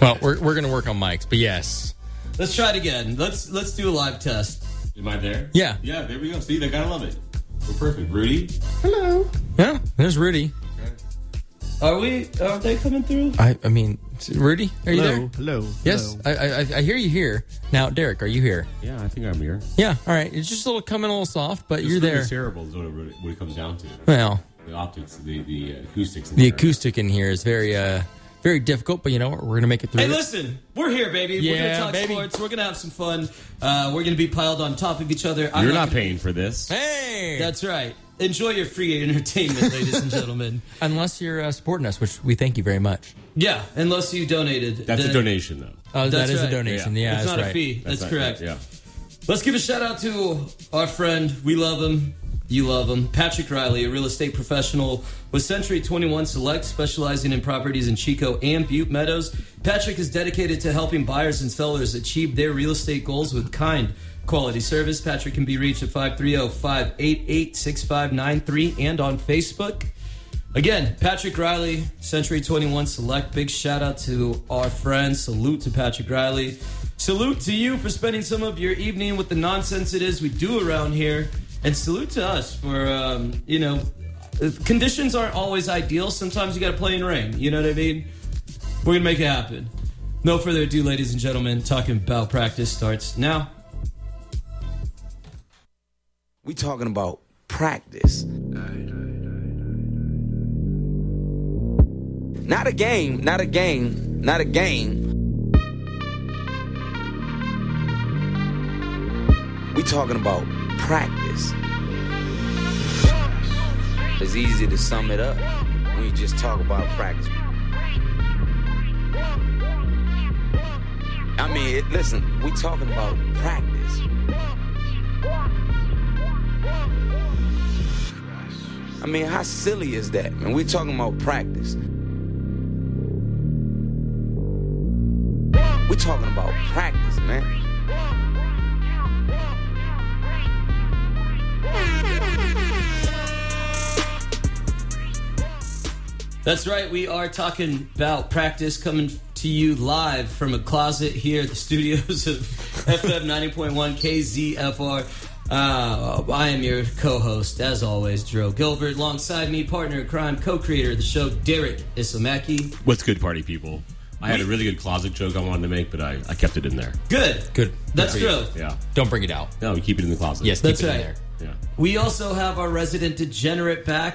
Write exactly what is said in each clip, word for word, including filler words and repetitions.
Well, we're we're gonna work on mics, but yes. Let's try it again. Let's let's do a live test. Am I there? Yeah. Yeah, there we go. See, they gotta love it. We're perfect. Rudy? Hello. Yeah, there's Rudy. Are we? Are they coming through? I I mean, Rudy, are you hello, there? Hello. Yes, hello. I, I I hear you here. Now, Derek, are you here? Yeah, I think I'm here. Yeah. All right. It's just a little coming a little soft, but It's you're really there. terrible is what it, really- what it comes down to. Well, The optics, the, the acoustics. in the here. acoustic in here is very uh very difficult, but you know what? We're gonna make it through. Hey, it. listen, we're here, baby. we're Yeah, gonna talk baby. sports. We're gonna have some fun. Uh, we're gonna be piled on top of each other. I'm You're not gonna- paying for this. Hey, That's right. Enjoy your free entertainment, ladies and gentlemen. unless you're uh, supporting us, which we thank you very much. Yeah, unless you donated. That's then- a donation, though. Oh, that That's is right. a donation. Yeah, it's that's not right. a fee. That's, not- correct. Yeah. Let's give a shout out to our friend. We love him. You love him. Patrick Riley, a real estate professional with Century twenty-one Select, specializing in properties in Chico and Butte Meadows. Patrick is dedicated to helping buyers and sellers achieve their real estate goals with kind, quality service. Patrick can be reached at five three zero, five eight eight, six five nine three and on Facebook. Again, Patrick Riley, Century twenty-one Select. Big shout out to our friends. Salute to Patrick Riley. Salute to you for spending some of your evening with the nonsense it is we do around here. And salute to us for, um, you know, conditions aren't always ideal. Sometimes you got to play in rain. You know what I mean? We're going to make it happen. No further ado, ladies and gentlemen. Talking about practice starts now. We talking about practice. Not a game, not a game, not a game. We talking about practice. It's easy to sum it up when you just talk about practice. I mean, it, listen, we talking about practice. I mean, how silly is that, man? We talking about practice. We talking about practice, man. That's right. We are talking about practice, coming to you live from a closet here at the studios of F M ninety point one K Z F R. Uh, I am your co-host, as always, Drew Gilbert. Alongside me, partner in crime, co-creator of the show, Derek Isomaki. What's good, party people? I had a really good closet joke I wanted to make, but I, I kept it in there. Good. Good. That's Good for you. true. Yeah. Don't bring it out. No, we keep it in the closet. Yes, That's keep it right. in there. Yeah. We also have our resident degenerate back,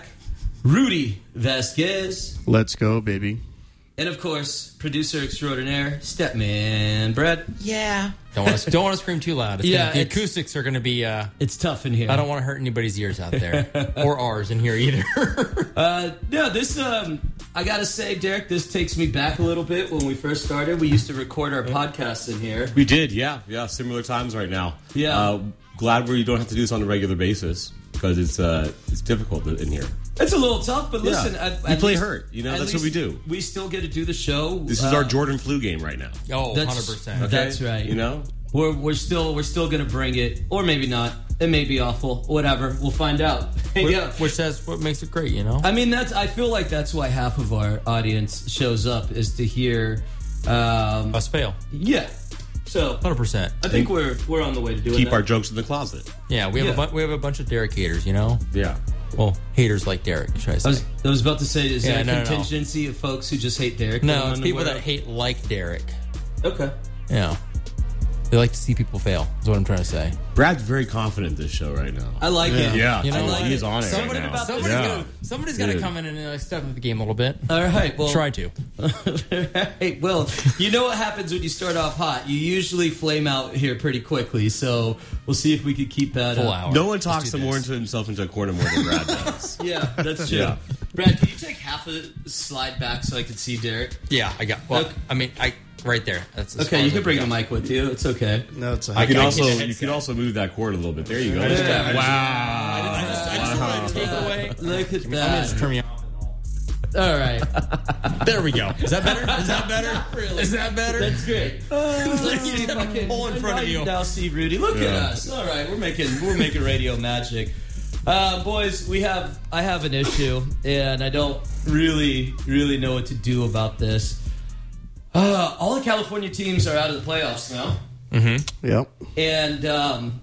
Rudy Vasquez. Let's go, baby. And, of course, producer extraordinaire, Stepman Brad. Yeah. Don't want to don't want to scream too loud. It's Yeah, gonna, the it's- acoustics are going to be. Uh, It's tough in here. I don't want to hurt anybody's ears out there, or ours in here either. Uh, no, this, um, I gotta say, Derek, this takes me back a little bit. When we first started, we used to record our podcasts in here. We did, yeah. Yeah, similar times right now. Yeah. Uh, glad we don't have to do this on a regular basis because it's uh, it's difficult in here. It's a little tough, but listen, Yeah. at, You at play least- hurt, you know, at that's what least we do. We still get to do the show. This is Uh, our Jordan flu game right now. Oh, That's- one hundred percent. Okay? That's right. You know? We're we're still we're still gonna bring it, or maybe not. It may be awful. Whatever, we'll find out. yeah. Which says what makes it great, you know? I mean, that's. I feel like that's why half of our audience shows up is to hear. Um, Us fail. yeah. So one hundred percent. I think we're we're on the way to doing Keep that. our jokes in the closet. Yeah, we have, Yeah. A bu- we have a bunch of Derek haters, you know? Yeah. Well, haters like Derek, should I I say. was, I was about to say, is Yeah, there a no, no, no. contingency of folks who just hate Derek? No, I'm it's people unaware that of? hate like Derek. Okay. Yeah. They like to see people fail, is what I'm trying to say. Brad's very confident in this show right now. I like it. Yeah, You know, I know, like he's on it Somebody right now. about- Somebody's yeah. gonna, somebody's got to Dude. come in and uh, step up the game a little bit. All right. Well, Try to. Right, well, you know what happens when you start off hot. You usually flame out here pretty quickly. So we'll see if we could keep that Full up. hour. No one Let's talks do more this. into himself into a corner more than Brad does. Yeah, that's true. Yeah. Brad, can you take half of the slide back so I can see Derek? Yeah, I got. Well, Okay. I mean, I right there. That's as far Okay, you as can I bring the go. mic with you. It's okay. No, it's a You can I also get a you headset. can also move that cord a little bit. There you go. Yeah. Wow. I just, I just want to take away. Look at I'm gonna just that. turn me off. All right. There we go. Is that better? Is that better? Really? Is that better? That's great. Let's see if I can Pull in front I of you. Now see Rudy. Look at Yeah. us. All right, we're making we're making radio magic. Uh, boys, we have I have an issue, and I don't really really know what to do about this. Uh, all I California teams are out of the playoffs now. Mm-hmm. Yep. And um,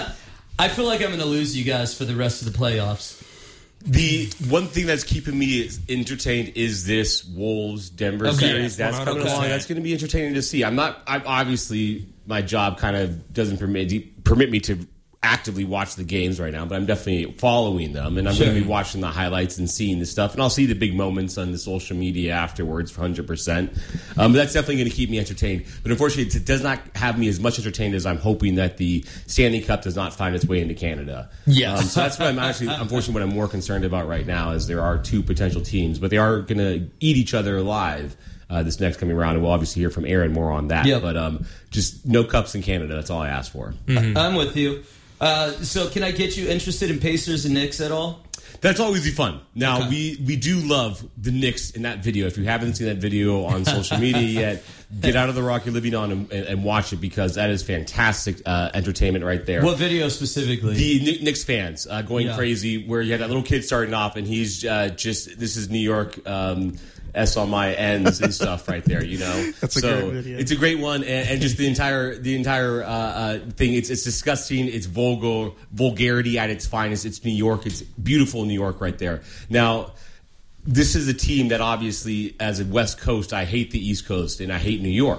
I feel like I'm going to lose you guys for the rest of the playoffs. The one thing that's keeping me entertained is this Wolves Denver Okay. series. That's coming Okay. along. That's going to be entertaining to see. I'm not. I'm obviously my job kind of doesn't permit permit me to actively watch the games right now, but I'm definitely following them, and I'm Sure. going to be watching the highlights and seeing the stuff, and I'll see the big moments on the social media afterwards, one hundred percent. Um, but that's definitely going to keep me entertained. But unfortunately, it does not have me as much entertained as I'm hoping that the Stanley Cup does not find its way into Canada. Yes. Um, so that's what I'm actually, unfortunately, what I'm more concerned about right now is there are two potential teams, but they are going to eat each other alive. Uh, this next coming round, and we'll obviously hear from Aaron more on that. Yep. But um, just no cups in Canada. That's all I asked for. I'm with you. Uh, so can I get you interested in Pacers and Knicks at all? That's always be fun. Now, Okay. we, we do love the Knicks in that video. If you haven't seen that video on social media yet, get out of the rock you're living on and, and watch it because that is fantastic uh, entertainment right there. What video specifically? The Knick- Knicks fans uh, going Yeah. crazy where you had that little kid starting off and he's uh, just, this is New York um, S on my ends and stuff right there, you know? That's a so great video. It's a great one, and, and just the entire the entire uh, uh, thing. It's it's disgusting. It's vulgar vulgarity at its finest. It's New York. It's beautiful New York right there. Now, this is a team that obviously, as a West Coast, I hate the East Coast and I hate New York.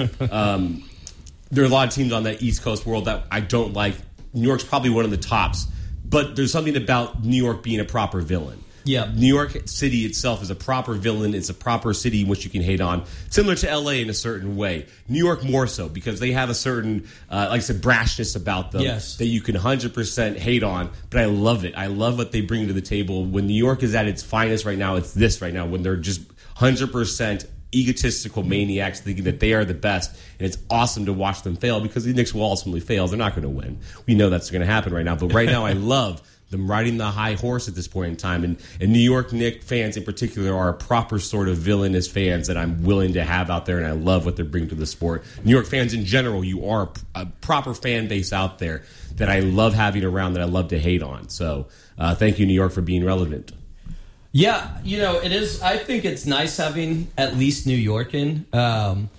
um, there are a lot of teams on that East Coast world that I don't like. New York's probably one of the tops, but there's something about New York being a proper villain. Yeah. New York City itself is a proper villain. It's a proper city in which you can hate on. Similar to L A in a certain way. New York more so because they have a certain, uh, like I said, brashness about them Yes. that you can one hundred percent hate on. But I love it. I love what they bring to the table. When New York is at its finest right now, it's this right now. When they're just one hundred percent egotistical maniacs thinking that they are the best. And it's awesome to watch them fail because the Knicks will ultimately fail. They're not going to win. We know that's going to happen right now. But right now I love them riding the high horse at this point in time. And, and New York Knicks fans in particular are a proper sort of villainous fans that I'm willing to have out there, and I love what they're bringing to the sport. New York fans in general, you are a, a proper fan base out there that I love having around, that I love to hate on. So uh, thank you, New York, for being relevant. Yeah, you know, it is. I think it's nice having at least New York in. Um,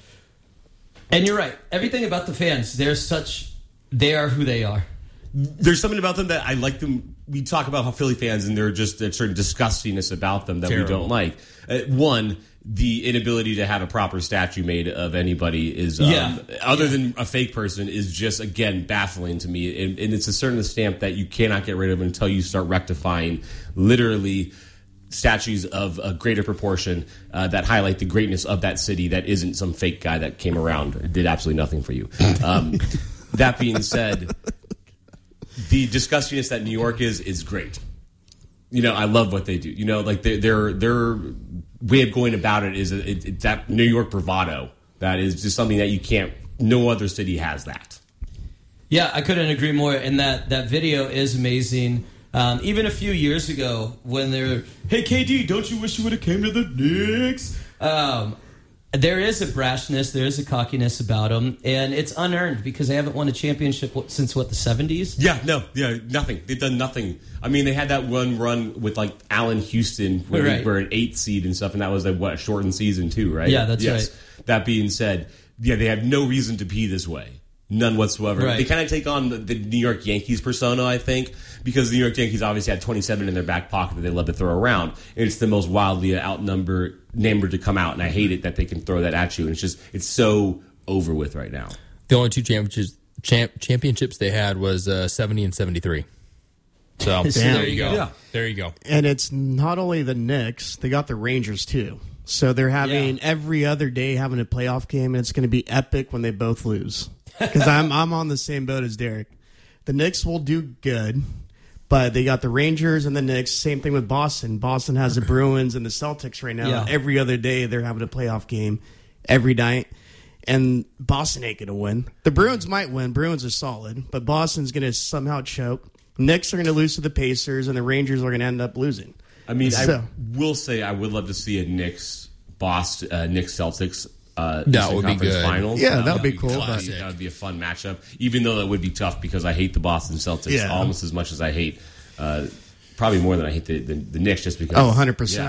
and you're right. Everything about the fans, they're such, they are who they are. There's something about them that I like them. We talk about how Philly fans, and there's just a certain disgustingness about them that Terrible. we don't like. Uh, one, the inability to have a proper statue made of anybody is, um, Yeah. other than a fake person, is just, again, baffling to me. And, and it's a certain stamp that you cannot get rid of until you start rectifying literally statues of a greater proportion uh, that highlight the greatness of that city that isn't some fake guy that came around and did absolutely nothing for you. Um, that being said, the disgustingness that New York is is great. You know, I love what they do. You know, like their their, their way of going about it is it, it, that New York bravado. That is just something that you can't. No other city has that. Yeah, I couldn't agree more. And that, that video is amazing. Um, even a few years ago when they're, hey, K D, don't you wish you would have came to the Knicks? Um, there is a brashness, there is a cockiness about them, and it's unearned because they haven't won a championship since, what, the seventies? Yeah, no, yeah, nothing. They've done nothing. I mean, they had that one run with like Allen Houston, where Right. they were an eight seed and stuff, and that was a what a shortened season too, right? Yeah, that's yes. right. That being said, yeah, they have no reason to be this way. None whatsoever. Right. They kind of take on the, the New York Yankees persona, I think, because the New York Yankees obviously had twenty-seven in their back pocket that they love to throw around. And it's the most wildly outnumbered number to come out, and I hate it that they can throw that at you. And it's just, it's so over with right now. The only two championships champ, championships they had was uh, seventy and seventy-three. So Damn. there you go. Yeah. There you go. And it's not only the Knicks, they got the Rangers too. So they're having Yeah. every other day having a playoff game, and it's going to be epic when they both lose. Because I'm I'm on the same boat as Derek. The Knicks will do good, but they got the Rangers and the Knicks. Same thing with Boston. Boston has the Bruins and the Celtics right now. Yeah. Every other day they're having a playoff game every night. And Boston ain't going to win. The Bruins might win. Bruins are solid, but Boston's going to somehow choke. Knicks are going to lose to the Pacers, and the Rangers are going to end up losing. I mean, So- I will say I would love to see a Knicks Boston, uh, Knicks Celtics. Uh, That Eastern would be Conference good. Finals. Yeah, that would be would cool, That would be, that would be a fun matchup, even though that would be tough because I hate the Boston Celtics Yeah. almost as much as I hate, uh, probably more than I hate the, the, the Knicks, just because. Oh, one hundred percent. Yeah.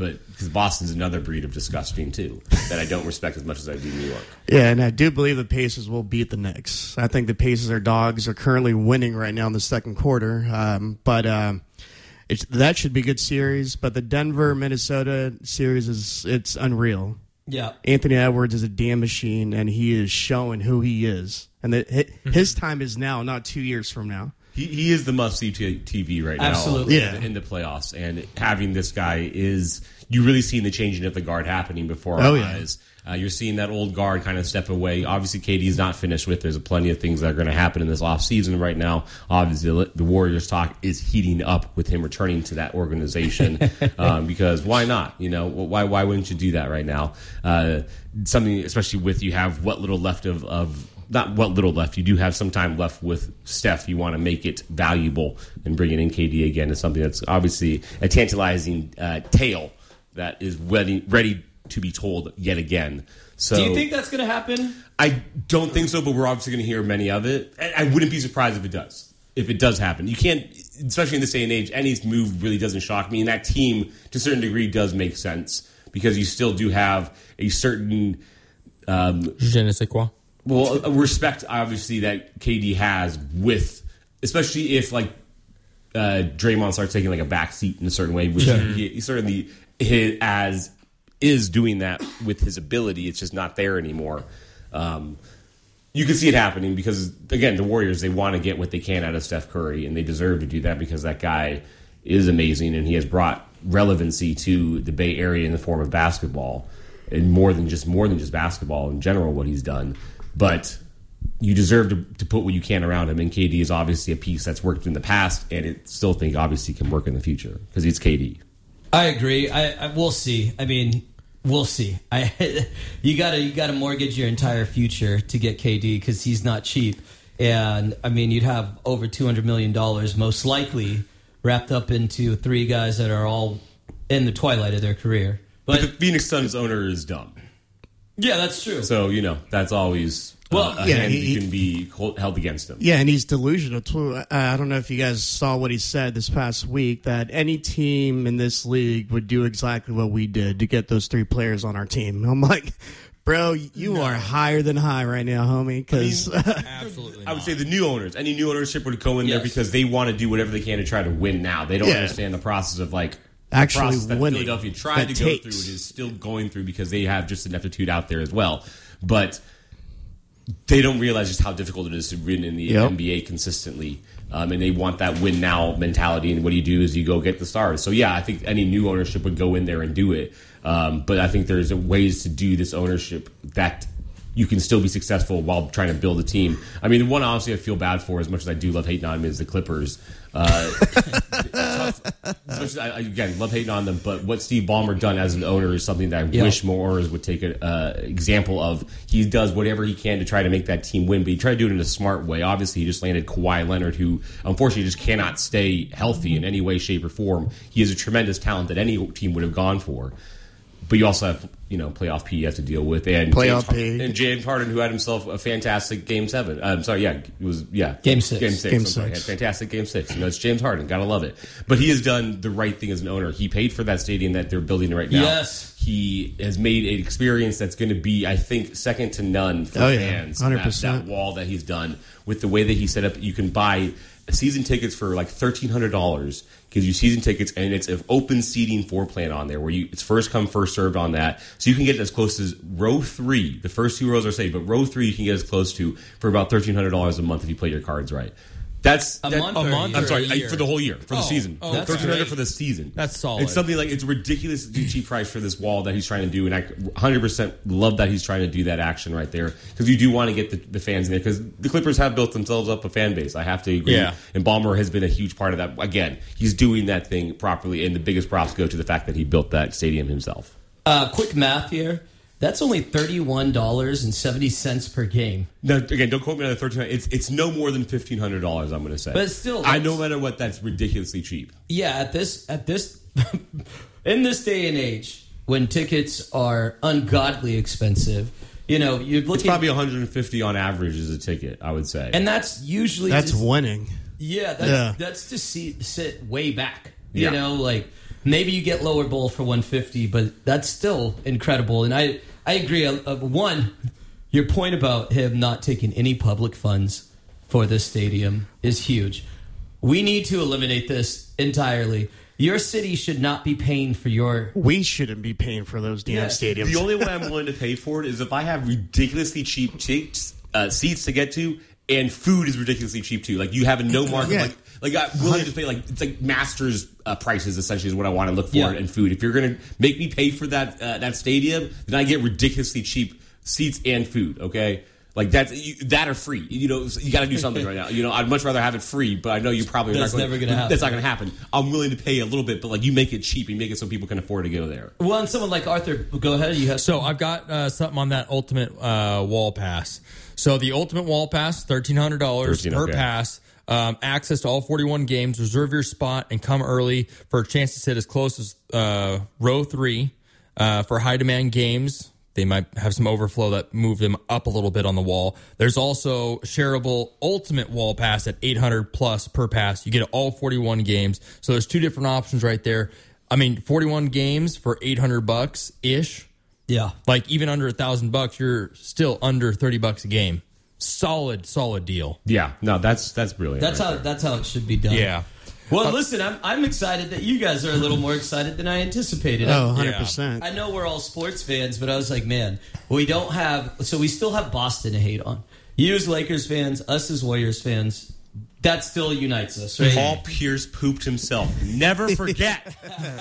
but because Boston's another breed of disgusting too that I don't respect as much as I do New York. Yeah, and I do believe the Pacers will beat the Knicks. I think the Pacers are dogs are currently winning right now in the second quarter, um, but um, it's, that should be a good series. But the Denver Minnesota series is it's unreal. Yeah, Anthony Edwards is a damn machine, and he is showing who he is. And the, his time is now, not two years from now. He, he is the must-see T V right now. Absolutely. in, Yeah. in the playoffs. And having this guy is, you really seeing the changing of the guard happening before our Oh, yeah. eyes. Uh, you're seeing that old guard kind of step away. Obviously, K D is not finished with. There's plenty of things that are going to happen in this offseason right now. Obviously, the Warriors talk is heating up with him returning to that organization um, because why not? You know, why why wouldn't you do that right now? Uh, something, especially with you have what little left of, of not what little left. You do have some time left with Steph. You want to make it valuable, and bringing in K D again is something that's obviously a tantalizing uh, tale that is ready, ready to be told yet again. So, do you think that's going to happen? I don't think so, but we're obviously going to hear many of it. And I wouldn't be surprised if it does. If it does happen, you can't, especially in this day and age. Any move really doesn't shock me, and that team, to a certain degree, does make sense because you still do have a certain. Um, Je ne sais quoi. Well, a respect, obviously, that K D has with, especially if, like, uh, Draymond starts taking, like, a back seat in a certain way, which Sure. he, he certainly his, as is doing that with his ability. It's just not there anymore. Um, you can see it happening because, again, the Warriors, they want to get what they can out of Steph Curry, and they deserve to do that because that guy is amazing, and he has brought relevancy to the Bay Area in the form of basketball, and more than just more than just basketball in general, what he's done. But you deserve to, to put what you can around him, and K D is obviously a piece that's worked in the past, and it still think obviously can work in the future because it's K D. I agree. I, I we'll see. I mean, we'll see. I you gotta you gotta mortgage your entire future to get K D because he's not cheap, and I mean you'd have over two hundred million dollars most likely wrapped up into three guys that are all in the twilight of their career. But, But, the Phoenix Suns owner is dumb. yeah, that's true. So, you know, that's always Well, uh, a yeah, hand he- that can be hold, held against him. Yeah, and he's delusional too. Uh, I don't know if you guys saw what he said this past week that any team in this league would do exactly what we did to get those three players on our team. I'm like, bro, you No. are higher than high right now, homie. Because Absolutely. I would say the new owners, any new ownership would go in there Yes. because they want to do whatever they can to try to win now. They don't Yeah. understand the process of, like, the Actually process that winning. Philadelphia tried That to go takes. through and is still going through because they have just an aptitude out there as well. But they don't realize just how difficult it is to win in the Yep. N B A consistently. Um, and they want that win now mentality. And what do you do is you go get the stars. So, yeah, I think any new ownership would go in there and do it. Um, but I think there's ways to do this ownership that you can still be successful while trying to build a team. I mean, the one honestly I feel bad for, as much as I do love hating on them, is the Clippers. Uh, tough, especially, I, again, love hating on them, but what Steve Ballmer done as an owner is something that I Yeah. wish more owners would take an uh, example of. He does whatever he can to try to make that team win, but he tried to do it in a smart way. Obviously, he just landed Kawhi Leonard, who unfortunately just cannot stay healthy in any way, shape, or form. He is a tremendous talent that any team would have gone for. But you also have, you know, playoff P you have to deal with, and Playoff James, P. and James Harden, who had himself a fantastic game seven. I'm sorry, yeah, it was yeah, Game six. game six. Game I'm sorry, six. had fantastic game six. You know, it's James Harden, gotta love it. But he has done the right thing as an owner. He paid for that stadium that they're building right now. Yes. He has made an experience that's going to be, I think, second to none for Oh, yeah. fans. one hundred That, percent. that wall that he's done with the way that he set up, you can buy season tickets for like thirteen hundred dollars. Gives you season tickets, and it's an open seating floor plan on there where you it's first come first served on that, so you can get as close as row three. The first two rows are safe, but row three you can get as close to for about thirteen hundred dollars a month if you play your cards right. That's A that- month A or a month year? I'm or sorry, a I- year? for the whole year, for the Oh, season. oh, that's thirteen hundred great. for the season. That's solid. It's something like it's a ridiculously cheap price for this wall that he's trying to do, and I one hundred percent love that he's trying to do that action right there because you do want to get the, the fans in there because the Clippers have built themselves up a fan base. I have to agree. Yeah. And Ballmer has been a huge part of that. Again, he's doing that thing properly, and the biggest props go to the fact that he built that stadium himself. Uh, quick math here. That's only thirty-one dollars and seventy cents per game. Now, again, don't quote me on the thirteen. It's it's no more than fifteen hundred dollars. I'm going to say, But still, I that's- no matter what, that's ridiculously cheap. Yeah, at this at this in this day and age when tickets are ungodly expensive, you know, you're It's looking probably one hundred fifty on average as a ticket. I would say, and that's usually that's just- winning. yeah, that's Yeah. that's to see, sit way back. You Yeah. know, like Maybe you get lower bowl for one fifty, but that's still incredible. And I, I agree. Uh, uh, one, your point about him not taking any public funds for this stadium is huge. We need to eliminate this entirely. Your city should not be paying for your... We shouldn't be paying for those damn Yeah. stadiums. The only way I'm willing to pay for it is if I have ridiculously cheap cheap, uh, seats to get to, and food is ridiculously cheap too. Like you have a no market. Yeah. Like, like I'm willing to pay like it's like master's uh, prices essentially is what I want to look for Yeah. in food. If you're gonna make me pay for that uh, that stadium, then I get ridiculously cheap seats and food. Okay. Like that's you, that are free. You know, you got to do something right now. You know, I'd much rather have it free, but I know you probably That's not going, never gonna happen. That's not going to happen. I'm willing to pay a little bit, but like you make it cheap, you make it so people can afford to go there. Well, and someone like Arthur, go ahead. You have So I've got uh, something on that ultimate uh, wall pass. So the ultimate wall pass, thirteen hundred dollars thirteen, per okay. pass. Um, access to all forty-one games. Reserve your spot and come early for a chance to sit as close as uh, row three uh, for high demand games. They might have some overflow that move them up a little bit on the wall. There's also shareable ultimate wall pass at eight hundred plus per pass. You get all forty-one games. So there's two different options right there. I mean, forty-one games for eight hundred bucks ish. yeah. Like even under a thousand bucks, you're still under thirty bucks a game. Solid, solid deal. Yeah, no, that's that's brilliant. That's right how there. that's how it should be done. Yeah. Well, listen, I'm I'm excited that you guys are a little more excited than I anticipated. Oh, I- one hundred percent. I know we're all sports fans, but I was like, man, we don't have. So we still have Boston to hate on. You as Lakers fans, us as Warriors fans, that still unites us, right? Paul Pierce pooped himself. Never forget.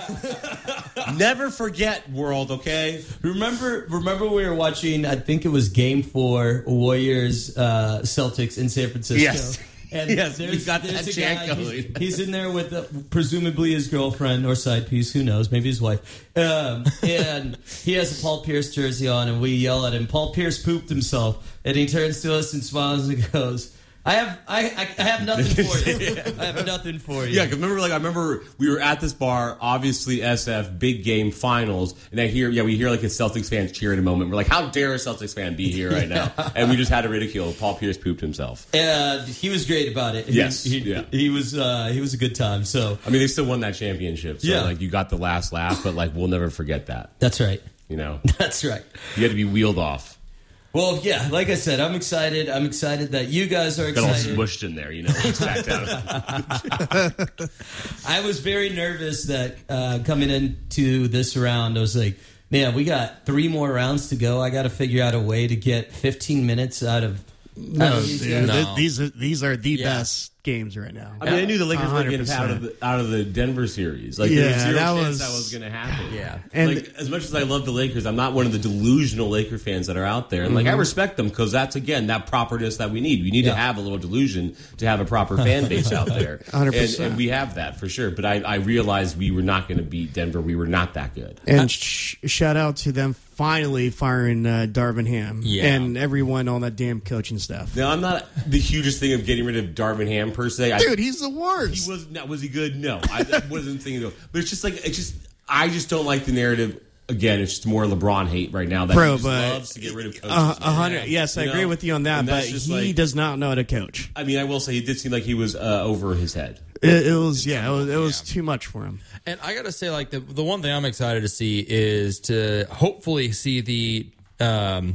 Never forget, world, okay? Remember, remember we were watching. I think it was Game Four, Warriors, uh, Celtics in San Francisco. Yes. And Yes, we there's, got there's that a chant guy, going. he's, he's in there with uh, presumably his girlfriend or side piece, who knows, maybe his wife. Um, and he has a Paul Pierce jersey on, and we yell at him. Paul Pierce pooped himself, and he turns to us and smiles and goes, "I have, I, I, I have nothing for you. I have nothing for you." Yeah, because remember, like I remember we were at this bar, obviously S F big game finals, and I hear, yeah, we hear like a Celtics fans cheer in a moment. We're like, how dare a Celtics fan be here right now? And we just had to ridicule Paul Pierce pooped himself. And he was great about it. Yes, he, he, yeah. he was, uh, he was a good time. So I mean, they still won that championship, so Yeah. like you got the last laugh, but like we'll never forget that. that's right. You know, That's right. you had to be wheeled off, Well, yeah, like I said, I'm excited. I'm excited that you guys are got all excited. smushed in there. You know, it's back down. I was very nervous that uh, coming into this round, I was like, man, we got three more rounds to go. I got to figure out a way to get fifteen minutes out of. No, out of these dude, guys. No. th- these are these are the Yeah. best games right now. I mean, I knew the Lakers were getting one hundred percent. out of the, out of the Denver series. Like, Yeah, there was zero that chance was- that was going to happen. Yeah. And- like, as much as I love the Lakers, I'm not one of the delusional Laker fans that are out there. And like, I respect them because that's again that properness that we need. We need Yeah. to have a little delusion to have a proper fan base out there. one hundred And, percent. and we have that for sure. But I, I realized we were not going to beat Denver. We were not that good. And sh- shout out to them finally firing uh, Darvin Ham Yeah. and everyone on that damn coaching staff. Now, I'm not the hugest thing of getting rid of Darvin Ham per se. I, Dude, he's the worst. He was not. Was he good? No, I wasn't thinking of. But it's just like it's just. I just don't like the narrative. Again, it's just more LeBron hate right now. That Bro, he just but loves to get rid of coaches. Uh, a hundred. Yes, I You agree know? with you on that. And But that's just he like- does not know how to coach. I mean, I will say he did seem like he was uh, over his head. It, it was yeah. It was, it was too much for him. And I got to say, like, the, the one thing I'm excited to see is to hopefully see the um,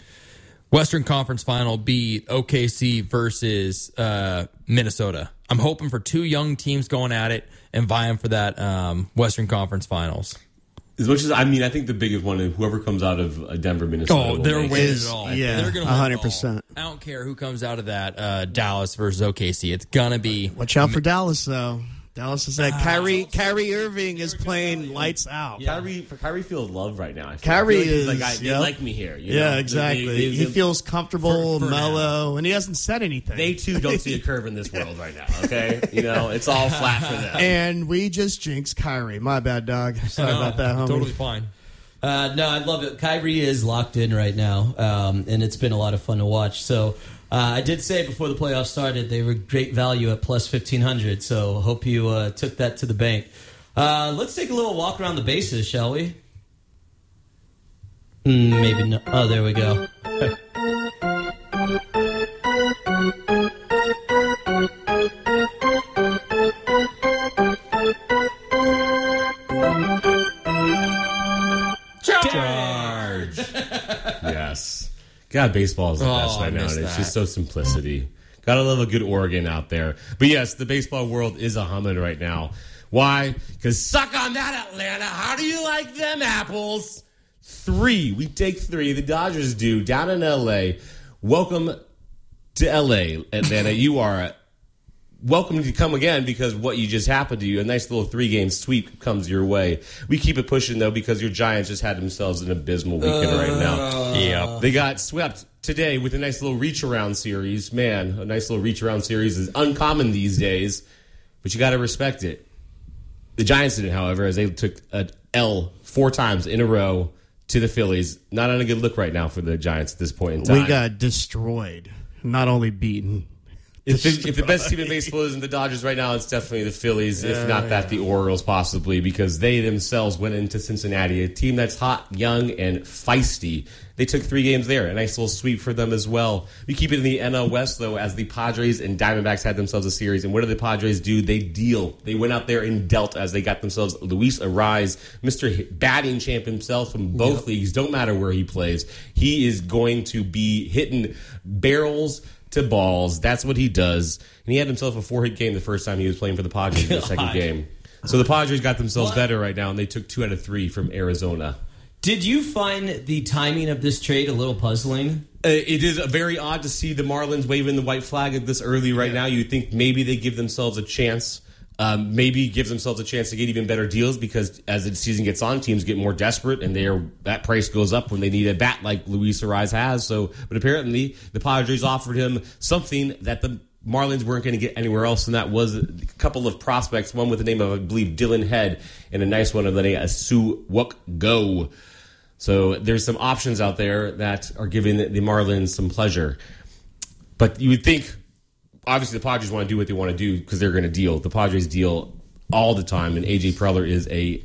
Western Conference Final be O K C versus uh, Minnesota. I'm hoping for two young teams going at it and vying for that um, Western Conference Finals. As much as I mean, I think the biggest one is whoever comes out of uh, Denver, Minnesota. Oh, will they're make winning it. it all. yeah, they're gonna one win hundred it all. percent. I don't care who comes out of that uh, Dallas versus O K C. It's gonna be. Watch out for Dallas, though. Dallas is that Kyrie. Kyrie Irving is playing lights out. Kyrie, for Kyrie feels love right now. I feel. Kyrie I feel like he's is, like, I, they yep. like me here. You Yeah, know? exactly. They, they, he they, feels comfortable, For- for mellow, and he hasn't said anything. They too don't see a curve in this world right now. Okay, you know it's all flat for them. and we just jinxed Kyrie. My bad, dog. Sorry about that, homie. Totally fine. Uh, no, I love it. Kyrie is locked in right now, um, and it's been a lot of fun to watch. So uh, I did say before the playoffs started they were great value at plus fifteen hundred. So hope you uh, took that to the bank. Uh, let's take a little walk around the bases, shall we? Mm, maybe not. Oh, there we go. God, baseball is the Oh, best I right now. miss And it's that. just so simplicity. Gotta love a good Oregon out there. But yes, the baseball world is a humming right now. Why? Because suck on that, Atlanta. How do you like them apples? Three. We take three. The Dodgers do down in L A. Welcome to L A, Atlanta. You are welcome to come again because what you just happened to you, a nice little three-game sweep comes your way. We keep it pushing, though, because your Giants just had themselves an abysmal weekend uh, right now. Yeah. They got swept today with a nice little reach-around series. Man, a nice little reach-around series is uncommon these days, but you got to respect it. The Giants didn't, however, as they took an L four times in a row to the Phillies. Not on a good look right now for the Giants at this point in time. We got destroyed, not only beaten. If the, if the best team in baseball isn't the Dodgers right now, it's definitely the Phillies. If Yeah, not that, yeah. the Orioles possibly, because they themselves went into Cincinnati, a team that's hot, young, and feisty. They took three games there. A nice little sweep for them as well. We keep it in the N L West, though, as the Padres and Diamondbacks had themselves a series. And what did the Padres do? They deal. They went out there and dealt as they got themselves Luis Ariz, Mister batting champ himself from both yep. leagues. Don't matter where he plays. He is going to be hitting barrels to balls. That's what he does. And he had himself a four-hit game the first time he was playing for the Padres in the second game. So the Padres got themselves what? better right now, and they took two out of three from Arizona. Did you find the timing of this trade a little puzzling? Uh, it is very odd to see the Marlins waving the white flag at this early right yeah. now. You'd think maybe they give themselves a chance. Um, maybe give themselves a chance to get even better deals because as the season gets on, teams get more desperate and they are, that price goes up when they need a bat like Luis Ariz has. So, but apparently the Padres offered him something that the Marlins weren't going to get anywhere else, and that was a couple of prospects, one with the name of, I believe, Dylan Head, and a nice one of the name of Su Wook Go. So there's some options out there that are giving the Marlins some pleasure. But you would think, obviously, the Padres want to do what they want to do because they're going to deal. The Padres deal all the time, and A J Preller is a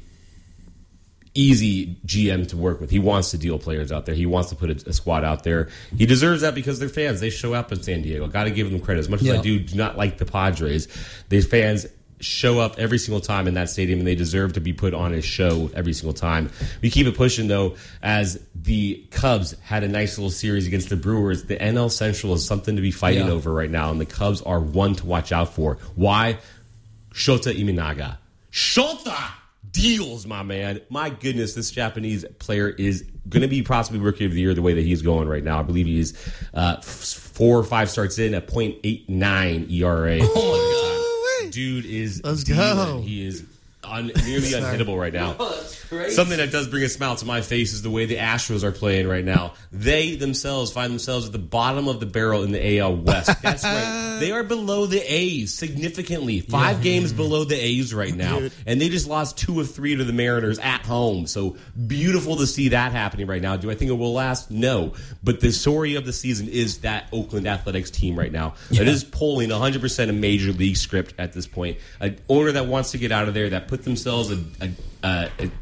easy G M to work with. He wants to deal players out there. He wants to put a, a squad out there. He deserves that because they're fans. They show up in San Diego. Got to give them credit. As much as yeah. I do, do not like the Padres, these fans show up every single time in that stadium, and they deserve to be put on a show every single time. We keep it pushing, though, as the Cubs had a nice little series against the Brewers. The N L Central is something to be fighting yeah. over right now, and the Cubs are one to watch out for. Why? Shota Imanaga. Shota deals, my man. My goodness, this Japanese player is going to be possibly Rookie of the Year the way that he's going right now. I believe he's uh, four or five starts in at point eight nine E R A. Oh, my God. Dude is Let's dealing. go. He is un, nearly unhittable right now. Oh, that's crazy. Something that does bring a smile to my face is the way the Astros are playing right now. They themselves find themselves at the bottom of the barrel in the A L West. That's right. They are below the A's significantly. Five yeah. games below the A's right now. Dude. And they just lost two of three to the Mariners at home. So beautiful to see that happening right now. Do I think it will last? No. But the story of the season is that Oakland Athletics team right now. Yeah. That is pulling one hundred percent a major league script at this point. An owner that wants to get out of there, that put themselves a, a, a, a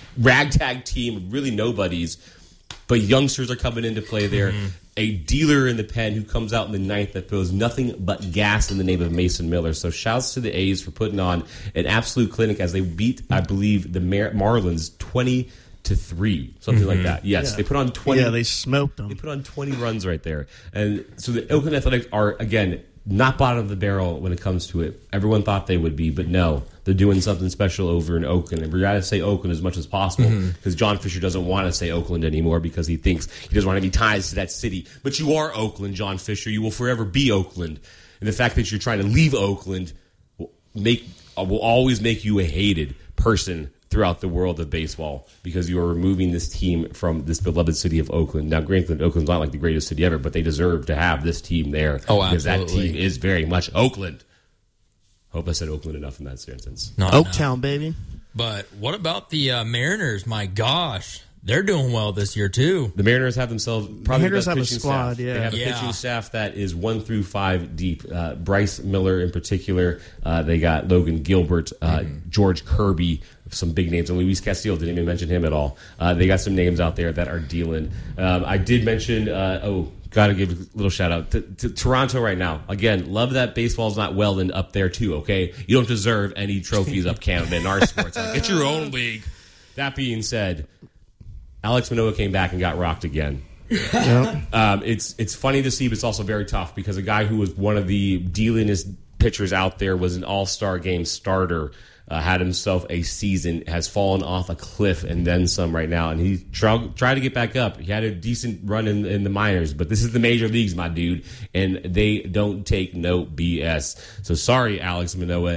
ragtag team of really nobodies, but youngsters are coming into play there. Mm-hmm. A dealer in the pen who comes out in the ninth that throws nothing but gas in the name of Mason Miller. So shouts to the A's for putting on an absolute clinic as they beat, I believe, the Mar- Marlins twenty to three, something mm-hmm. like that. Yes, yeah. they put on twenty. Yeah, they smoked them. They put on twenty runs right there, and so the Oakland Athletics are again not bottom of the barrel when it comes to it. Everyone thought they would be, but no, they're doing something special over in Oakland. And we got to say Oakland as much as possible because mm-hmm. John Fisher doesn't want to say Oakland anymore because he thinks he doesn't want to be tied to that city. But you are Oakland, John Fisher. You will forever be Oakland. And the fact that you're trying to leave Oakland will make will always make you a hated person throughout the world of baseball because you are removing this team from this beloved city of Oakland. Now, granted, Oakland's not like the greatest city ever, but they deserve to have this team there oh, because absolutely. that team is very much Oakland. Hope I said Oakland enough in that sentence. Not Oaktown, enough. baby. But what about the uh, Mariners? My gosh, they're doing well this year too. The Mariners have themselves probably Mariners the best have a pitching squad, staff. yeah. They have a Yeah. pitching staff that is one through five deep. Uh, Bryce Miller in particular. Uh, they got Logan Gilbert, uh, mm-hmm. George Kirby, some big names. And Luis Castillo, didn't even mention him at all. Uh, they got some names out there that are dealing. Um, I did mention, uh, oh, got to give a little shout out to, to Toronto right now. Again, love that baseball's not well and up there too, okay? You don't deserve any trophies up Canada in our sports. Like, get your own league. That being said, Alex Manoah came back and got rocked again. Yep. Um, it's it's funny to see, but it's also very tough because a guy who was one of the dealingest pitchers out there was an all-star game starter, uh, had himself a season, has fallen off a cliff and then some right now, and he tried tried to get back up. He had a decent run in, in the minors, but this is the major leagues, my dude, and they don't take no B S. So sorry, Alex Manoah,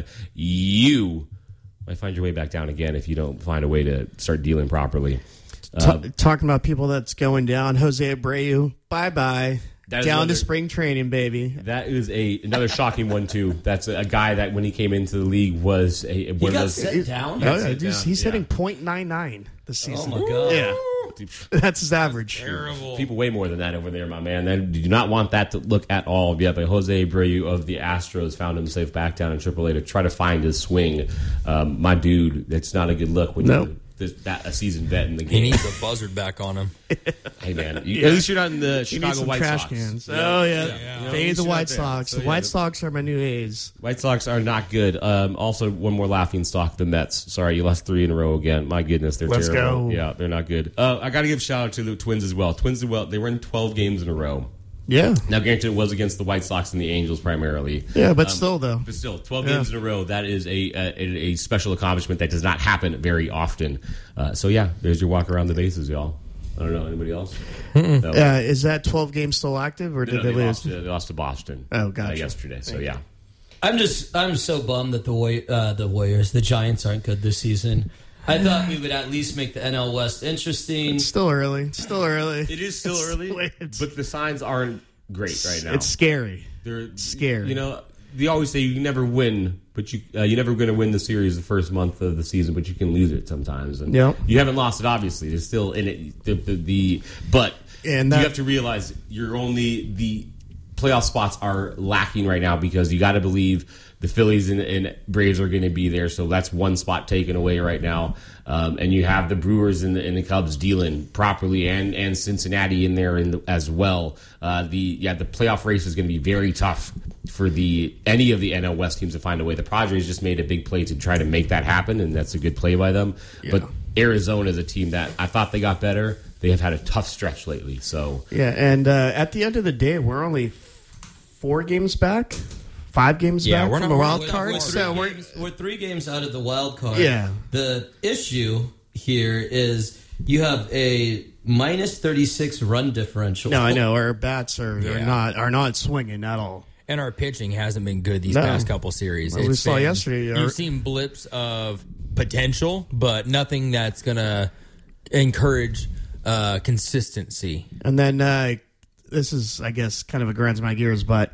you might find your way back down again if you don't find a way to start dealing properly. Ta- talking about people that's going down, Jose Abreu, bye bye, That is down another- to spring training, baby. That is a another shocking one too. That's a, a guy that when he came into the league was a He one got of those. set down. Yeah. Oh, yeah, sit he's, down, he's yeah. hitting point nine nine this season. Oh my god. Yeah, that's his average. Terrible. People way more than that over there, my man. They do not want that to look at all. Yeah, but Jose Abreu of the Astros found himself back down in triple A to try to find his swing. Um, my dude, that's not a good look when Nope. you're this, that, a seasoned vet in the He game. needs a buzzard back on him. Hey, man. You, At least you're not in the He Chicago needs some White trash Sox. cans. Yeah. Oh yeah, Yeah. fade Yeah. the You're White not there. Sox. So, the yeah, White the- Sox are my new A's. White Sox are not good. Um, also, one more laughing stock, the Mets. Sorry, you lost three in a row again. My goodness, they're Let's terrible. go. Yeah, they're not good. Uh, I got to give a shout out to the Twins as well. Twins as well. They were in twelve games in a row. Yeah, Now, granted, it was against the White Sox and the Angels primarily. yeah, but Um, still though. But still, twelve Yeah. games in a row, that is a, a a special accomplishment that does not happen very often. Uh, so, yeah, there's your walk around the bases, y'all. I don't know. Anybody else? No. Uh, is that twelve games still active, or did No, they, they, lose? lost, to- they lost to Boston Oh, uh, gotcha. yesterday. So, yeah. I'm just I'm so bummed that the Wa- uh, the Warriors, the Giants aren't good this season. I thought we would at least make the N L West interesting. It's still early. It's still early. It is still It's early, still- it's- but the signs aren't great right now. It's scary. They're scary. You know, they always say you can never win, but you uh, you're never going to win the series the first month of the season, but you can lose it sometimes. And Yep. you haven't lost it, obviously. There's still in it. The, the, the but And that- you have to realize you're only the playoff spots are lacking right now because you got to believe the Phillies and, and Braves are going to be there, so that's one spot taken away right now. Um, and you have the Brewers and the, and the Cubs dealing properly, and, and Cincinnati in there in the, as well. Uh, the yeah, the playoff race is going to be very tough for the any of the N L West teams to find a way. The Padres just made a big play to try to make that happen, and that's a good play by them. But Arizona is a team that I thought they got better. They have had a tough stretch lately. So Yeah, and uh, at the end of the day, we're only f- four games back, five games Yeah, back we're from not- the we're wild not- card. we're So Three we're games- we're three games out of the wild card. Yeah. The issue here is you have a minus thirty-six run differential. no, I know our bats are, are Yeah. not are not swinging at all. And our pitching hasn't been good these No. past couple series. Well, we It's saw been- yesterday, our- You've seen blips of potential, but nothing that's going to encourage uh, consistency. And then uh, this is, I guess, kind of a grinds my gears, but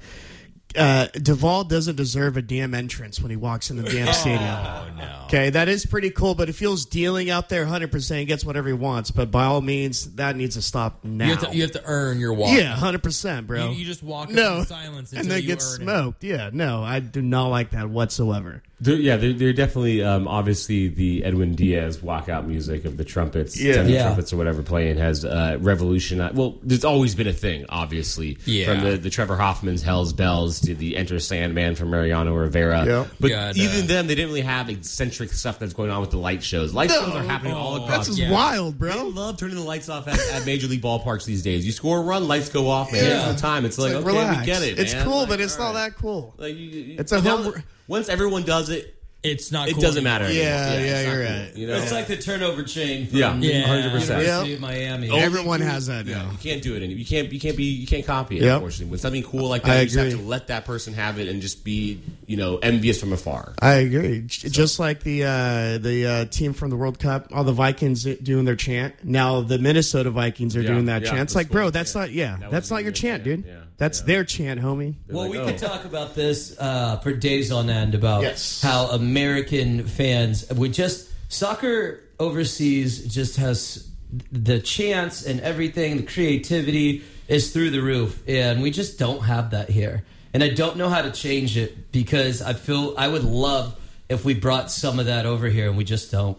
uh, Duvall doesn't deserve a damn entrance when he walks in the damn stadium. Oh, no. Okay, that is pretty cool, but if feels dealing out there one hundred percent, he gets whatever he wants. But by all means, that needs to stop now. You have, to, you have to earn your walk. yeah, one hundred percent, bro. You, you just walk up no. in silence until and then you get earn it. smoked. Yeah, no, I do not like that whatsoever. They're, yeah, they're, they're definitely um, obviously the Edwin Diaz walkout music of the trumpets, Yeah. tenor Yeah. trumpets or whatever playing has uh, revolutionized. Well, there's always been a thing, obviously, Yeah. from the, the Trevor Hoffman's Hell's Bells to the Enter Sandman from Mariano Rivera. Yeah. But God, even uh, then, they didn't really have eccentric stuff that's going on with the light shows. Light shows are happening all across. That's just yeah. wild, They bro. love turning the lights off at, at Major League ballparks these days. You score a run, lights go off, man. Yeah. All the time. It's like, Like, okay, relax. we get it. It's man. cool, Like, but it's all not right. that cool. Like, you, you, It's a now- home- Once everyone does it, It's not it cool doesn't anymore. matter. Yeah, anymore. yeah, it's not you're cool, right. You know? It's like the turnover chain from Yeah. Yeah. one hundred percent. University Yep. of Miami. Everyone has that Yeah, now. you can't do it anymore. You can't. You can't be. You can't copy it. Yep. Unfortunately, when something cool like I that, you just have agree. to let that person have it and just be, you know, envious from afar. I agree. J- Just like the uh, the uh, team from the World Cup, all the Vikings doing their chant. Now the Minnesota Vikings are Yeah, doing that yeah, chant. It's that's like, bro, cool. that's Yeah. not. Yeah, That that's wasn't not your your chant, chant. dude. Yeah, That's yeah. their chant, homie. They're Well, like, we oh. could talk about this uh, for days on end about Yes. how American fans would just soccer overseas just has the chance and everything, the creativity is through the roof, and we just don't have that here. And I don't know how to change it because I feel I would love if we brought some of that over here, and we just don't.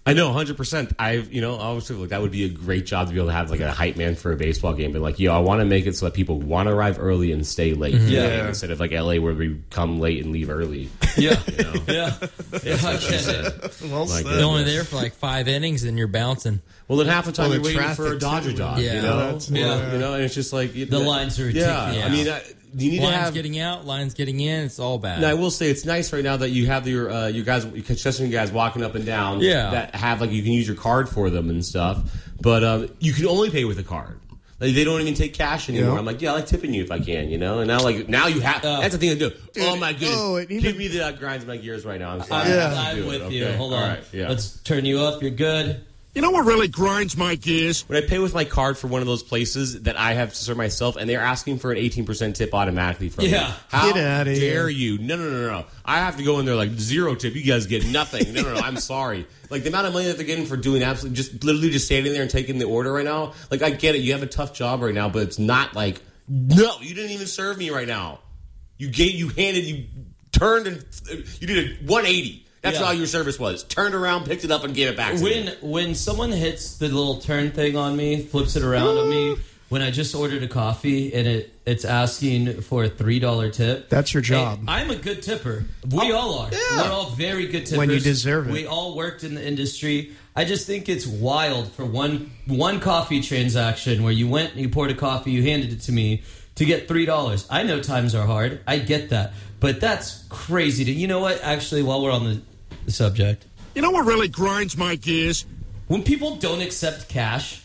I know, one hundred percent. I've, you know, I always feel like that would be a great job to be able to have like a hype man for a baseball game. But like, yo, I want to make it so that people want to arrive early and stay late. Mm-hmm. Yeah. Yeah. Instead of like L A where we come late and leave early. Yeah. You know? Yeah. Yeah, I get it. Well Like, said. You're only there for like five innings and you're bouncing. Well, then half the time Well, you're the waiting for a traffic, Dodger too. dog. Yeah. You know, That's- Yeah. you know, and it's just like The lines are ridiculous. Yeah, Yeah. I mean, I, you need Lines to have. getting out, lines getting in. It's all bad. Now, I will say it's nice right now that you have your uh, you guys, your concession guys walking up and down. Yeah. That have like you can use your card for them and stuff, but um, you can only pay with a card. Like, they don't even take cash anymore. Yeah. I'm like, yeah, I like tipping you if I can, you know. And now, like, now you have. Uh, that's the thing to do. oh my goodness! oh, it even- Give me the uh, grinds my gears right now. I'm sorry. I'm, I have to I'm do with it, you. okay? Hold All on. right, yeah. Let's turn you up. You're good. You know what really grinds my gears? When I pay with my card for one of those places that I have to serve myself, and they're asking for an eighteen percent tip automatically from Yeah. me. How Get outta here. dare you? No, no, no, no. I have to go in there like zero tip. You guys get nothing. No, no, no. I'm sorry. Like, the amount of money that they're getting for doing absolutely just literally just standing there and taking the order right now. Like, I get it. You have a tough job right now, but it's not like, no, you didn't even serve me right now. You gave, you handed, you turned and you did a one eighty. That's Yeah. all your service was. Turned around, picked it up, and gave it back to When me. when someone hits the little turn thing on me, flips it around on me, when I just ordered a coffee and it it's asking for a three dollar tip. That's your job. Hey, I'm a good tipper. We all are. We're all very good tippers. When you deserve it. We all worked in the industry. I just think it's wild for one one coffee transaction where you went and you poured a coffee, you handed it to me to get three dollars. I know times are hard. I get that. But that's crazy. To, you know what? Actually, while we're on the, the subject, You know what really grinds my gears? when people don't accept cash,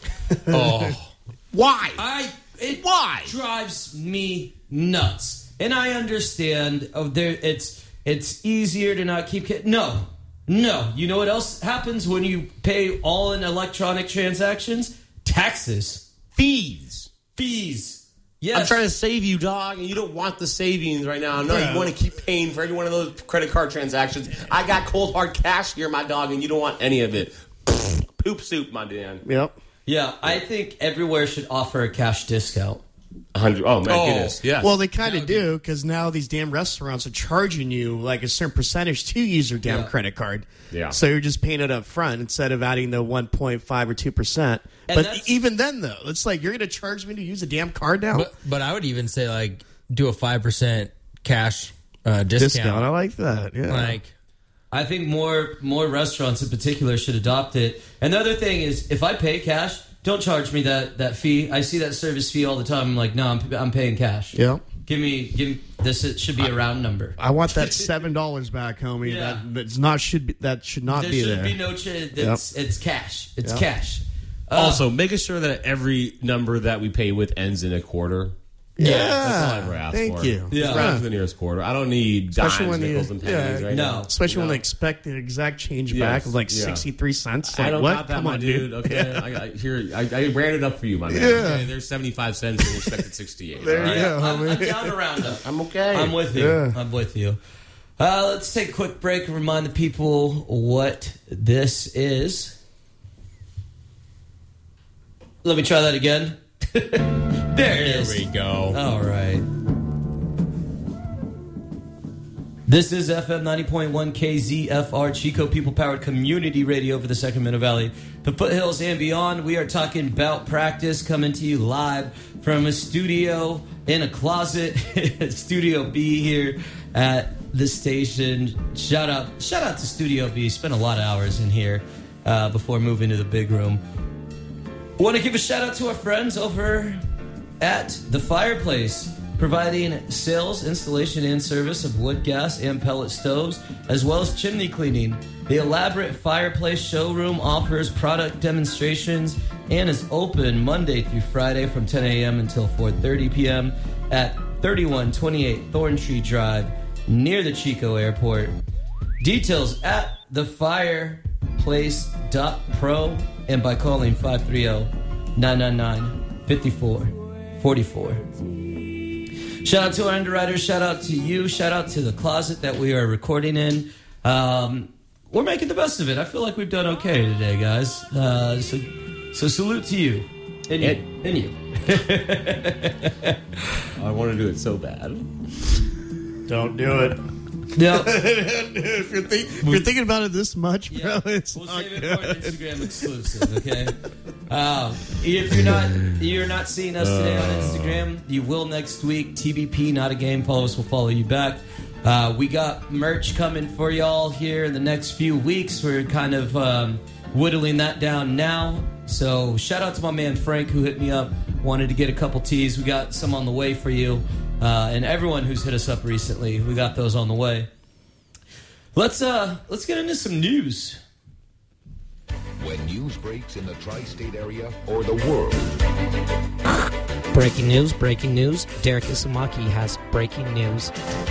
oh, Why? I it Why? drives me nuts. And I understand. Oh, there it's it's easier to not keep. Ca- no, no. You know what else happens when you pay all in electronic transactions? Taxes, Fees. fees. Yes. I'm trying to save you, dog, and you don't want the savings right now. No, Yeah. you want to keep paying for every one of those credit card transactions. I got cold hard cash here, my dog, and you don't want any of it. Poop soup, my man. Yep. Yeah, I think everywhere should offer a cash discount. one hundred Oh, my Oh. goodness. Yes. Well, they kind of do because now these damn restaurants are charging you like a certain percentage to use your damn Yeah. credit card. Yeah. So you're just paying it up front instead of adding the one point five or two percent. And But that's- even then, though, it's like you're going to charge me to use a damn card now. But, but I would even say like do a five percent cash uh, discount. Discount. I like that. Yeah. Like I think more more restaurants in particular should adopt it. And the other thing is, if I pay cash, don't charge me that, that fee. I see that service fee all the time. I'm like, no, I'm, I'm paying cash. Yeah. Give me, give me this. It should be a round number. I want that seven dollars back, homie. Yeah. That that's not should be that should not There be should there. be no chance. It's, it's cash. It's Yep. cash. Uh, also, making sure that every number that we pay with ends in a quarter. yeah. That's all I ever ask Thank for. you. Yeah. Just round to the nearest quarter. I don't need Especially dimes, when you- nickels, and pennies yeah. right No. now. Especially when You they know? expect the exact change Yes. back of like Yeah. sixty-three cents. I Like, don't what? got that, Come my on, dude. dude. Okay, I got here. I, I ran it up for you, my man. Yeah. Okay, there's seventy-five cents and expected sixty-eight. There all you right? go. yeah, I'm, I'm homie. down to round up. I'm okay. I'm with you. Yeah. I'm with you. Uh, let's take a quick break and remind the people what this is. Let me try that again. There it there is. we go. All right. This is F M ninety point one K Z F R, Chico People Powered Community Radio for the Sacramento Valley, the foothills and beyond. We are talking about practice, coming to you live from a studio in a closet, Studio B here at the station. Shout out, shout out to Studio B. Spent a lot of hours in here uh, before moving to the big room. Want to give a shout out to our friends over at The Fireplace, providing sales, installation, and service of wood, gas, and pellet stoves, as well as chimney cleaning. The elaborate Fireplace showroom offers product demonstrations and is open Monday through Friday from ten a.m. until four thirty p.m. at thirty-one twenty-eight Thorntree Drive, near the Chico Airport. Details at the fireplace dot pro and by calling five three zero, nine nine nine, five four four four. Shout out to our underwriters. Shout out to you. Shout out to the closet that we are recording in. Um, we're making the best of it. I feel like we've done okay today, guys. Uh, so, so salute to you. And you. And you. I want to do it so bad. Don't do it. No. if, you're think, if you're thinking about it this much, bro, Yeah. it's We'll not save it good. for an Instagram exclusive, okay? Um, if you're not you're not seeing us today on Instagram, you will next week. T B P, not a game. Follow us, we'll follow you back. Uh, we got merch coming for y'all here in the next few weeks. We're kind of um, whittling that down now. So shout out to my man Frank who hit me up, wanted to get a couple tees. We got some on the way for you. Uh, and everyone who's hit us up recently, we got those on the way. Let's uh, let's get into some news. When news breaks in the tri-state area or the world. Breaking news, breaking news. Derek Isamaki has breaking news.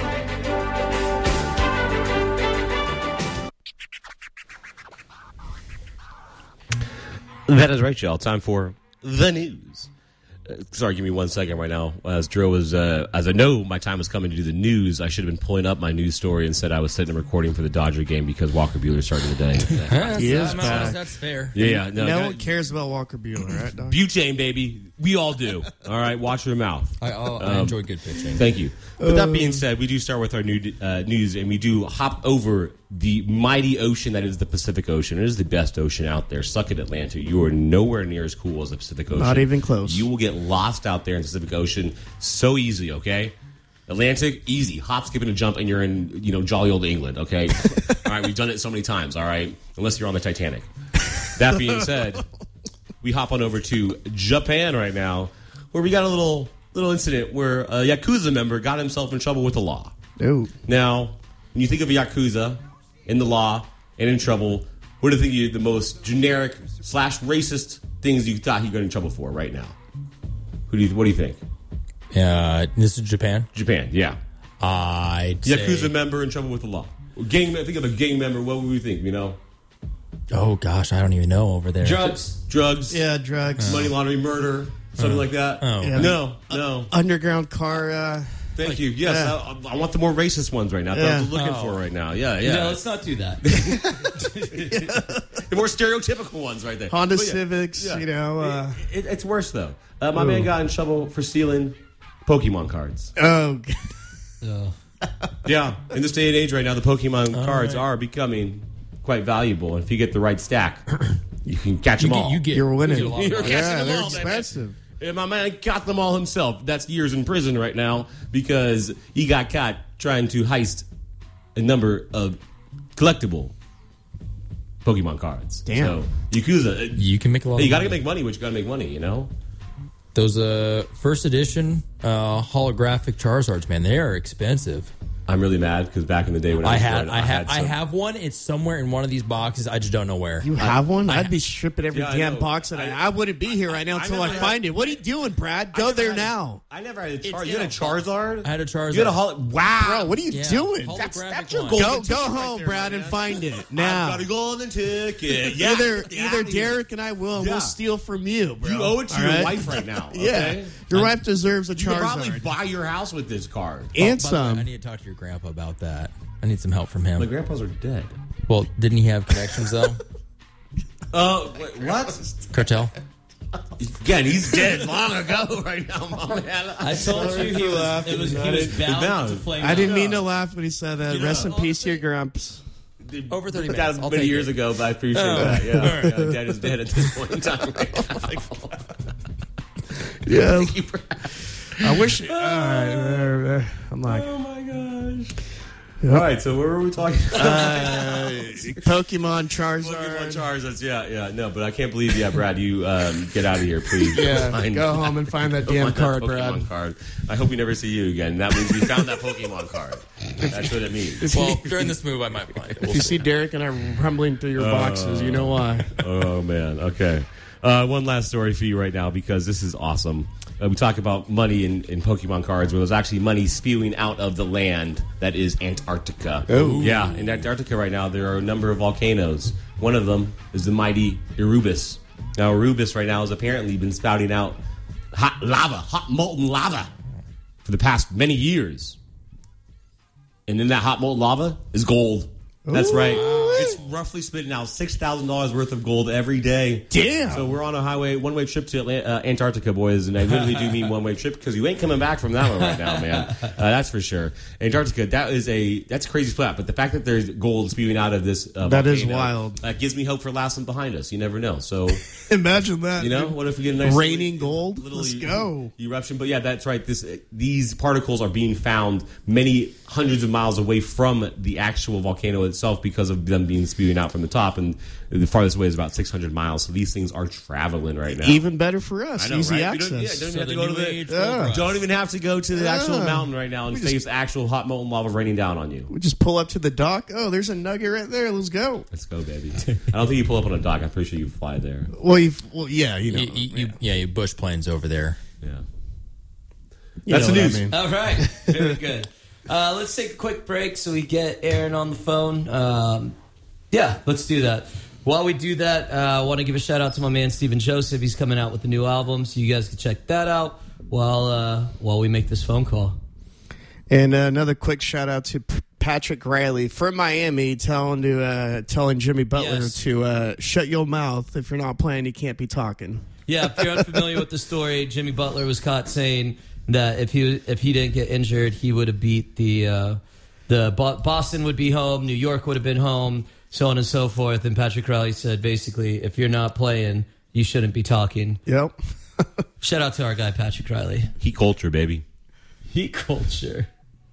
That is right, y'all. Time for the news. Uh, sorry, give me one second right now. As Drew was, uh, as I know my time was coming to do the news, I should have been pulling up my news story and said I was sitting and recording for the Dodger game because Walker Buehler started the day. That's, He is I'm back. honest, that's fair. yeah, yeah. No, No got- one cares about Walker Buehler, right, dog? Butane, baby. We all do. All right, watch your mouth. I, I'll, I enjoy good pitching. Thank you. But that being said, we do start with our new uh, news, and we do hop over the mighty ocean that is the Pacific Ocean. It is the best ocean out there. Suck it, Atlanta. You are nowhere near as cool as the Pacific Ocean. Not even close. You will get lost out there in the Pacific Ocean so easy, okay? Atlantic, easy. Hop, skip, and a jump, and you're in, you know, jolly old England, okay? All right, we've done it so many times, all right? Unless you're on the Titanic. That being said, we hop on over to Japan right now, where we got a little little incident where a Yakuza member got himself in trouble with the law. Ooh. Now, when you think of a Yakuza in the law and in trouble, what do you think are the most generic slash racist things you thought he got in trouble for right now? Who do you? What do you think? Uh, this is Japan. Japan, yeah. I'd Yakuza say, member in trouble with the law. Gang. Think of a gang member. What would we think? You know, oh gosh, I don't even know over there. Drugs. drugs, Yeah, drugs. money laundering, murder, something like that. Oh. Yeah. No, no. Underground car. Uh, Thank you. Yes, yeah. I, I want the more racist ones right now. That's Yeah. what I was looking Oh. for right now. Yeah, yeah. No, let's not do that. The more stereotypical ones right there. Honda But yeah, Civics, yeah. you know. Uh, It, it's worse though. Uh, my man got in trouble for stealing Pokemon cards. oh, Yeah, in this day and age right now, the Pokemon cards are becoming quite valuable. And if you get the right stack, you can catch You them get, all. you get You're winning. you get a lot of You're money. catching yeah, them they're all, baby. expensive. And my man got them all himself. That's years in prison right now because he got caught trying to heist a number of collectible Pokemon cards. Damn. So, Yakuza, uh, You can make a lot. you of got to money. make money, but you got to make money, you know? Those uh first edition uh holographic Charizards, man, they are expensive. I'm really mad because back in the day when I, I was had, young, I have, I some- have one. It's somewhere in one of these boxes. I just don't know where. You have one? I'd be stripping every Yeah, I damn know. box that I, I- I wouldn't be here right now I until I, never find had- it. What are you doing, Brad? Go never there had- now. I never had a Charizard. It's You had a in a Charizard? I had a Charizard. You had a hol- Wow. Bro, what are you Yeah, doing? holographic That's, that's your one. golden Go ticket go right home, there, Brad, my and man. find it I've now. got a golden ticket. Yeah. Either Get either outta here. Derek and I will, and Yeah. we'll steal from you, bro. You owe it to All your right? wife right now. Yeah, Okay? your wife deserves a You could probably Charizard buy your house with this card. and By the way, I some. need to talk to your grandpa about that. I need some help from him. My grandpas are dead. Well, didn't he have connections though? Oh, wait, what? Cartel. Again, he's dead long ago right now, my man. I told you he was, it was, he was bound, bound. to flame I out. didn't mean to laugh when he said that. You Rest in know- peace, to your grumps. Over thirty That minutes. was I'll many take years it. ago, but I appreciate Oh. that. Yeah, yeah, Dad is dead at this point in time. Right Yeah, Thank you for- I wish. All right, uh, uh, I'm like Oh my gosh. All right, so where were we talking about? uh, Pokemon Pokemon Charizard. Charizards, yeah, yeah, no, but I can't believe, yeah, Brad, you um, get out of here, please. Yeah, Find- go home and find that go damn find card, that Brad. Pokemon card. I hope we never see you again. That means we found that Pokemon card. That's what it means. Well, during this move, I might find it. If you see Derek and I rumbling through your boxes, you know why. Oh man, okay. Uh, one last story for you right now because this is awesome. Uh, we talk about money in, in Pokemon cards, where there's actually money spewing out of the land that is Antarctica. Oh. Yeah, in Antarctica right now, there are a number of volcanoes. One of them is the mighty Erebus. Now, Erebus right now has apparently been spouting out hot lava, hot molten lava, for the past many years. And in that hot molten lava is gold. That's right. It's roughly spitting out six thousand dollars worth of gold every day. Damn. So we're on a highway, one-way trip to Atlant- uh, Antarctica, boys, and I literally do mean one-way trip because you ain't coming back from that one right now, man. Uh, that's for sure. Antarctica, that is a that's a crazy spot, but the fact that there's gold spewing out of this uh, That is volcano, wild. That gives me hope for last one behind us. You never know. So, Imagine that. you know, what if we get a nice raining gold? little Let's e- go. eruption? But yeah, that's right. This these particles are being found many hundreds of miles away from the actual volcano itself because of them being spewing out from the top, and the farthest away is about six hundred miles. So these things are traveling right now. Even better for us. I know, Easy right? access. You don't, yeah, don't So have to the go to new the. age Yeah. gold rush. Don't even have to go to the actual Yeah. mountain right now and We just- face actual hot molten lava raining down on you. We just pull up to the dock. Oh, there's a nugget right there. Let's go. Let's go, baby. I don't think you pull up on a dock. I'm pretty sure you fly there. Well, you well yeah, you know. You, you, you, yeah, you bush planes over there. Yeah. You That's know the what I news. mean. All right, very good. Uh, let's take a quick break so we get Aaron on the phone. Um, yeah, let's do that. While we do that, uh, I want to give a shout out to my man Steven Joseph. He's coming out with a new album, so you guys can check that out while uh, while we make this phone call. And uh, another quick shout out to P- Patrick Riley from Miami, telling to uh, telling Jimmy Butler Yes. to uh, shut your mouth. If you're not playing, you can't be talking. Yeah, if you're unfamiliar with the story, Jimmy Butler was caught saying that if he if he didn't get injured, he would have beat the uh, the Bo- Boston would be home, New York would have been home, so on and so forth. And Patrick Riley said basically, if you're not playing, you shouldn't be talking. Yep. Shout out to our guy Patrick Riley. Heat culture, baby. Heat culture.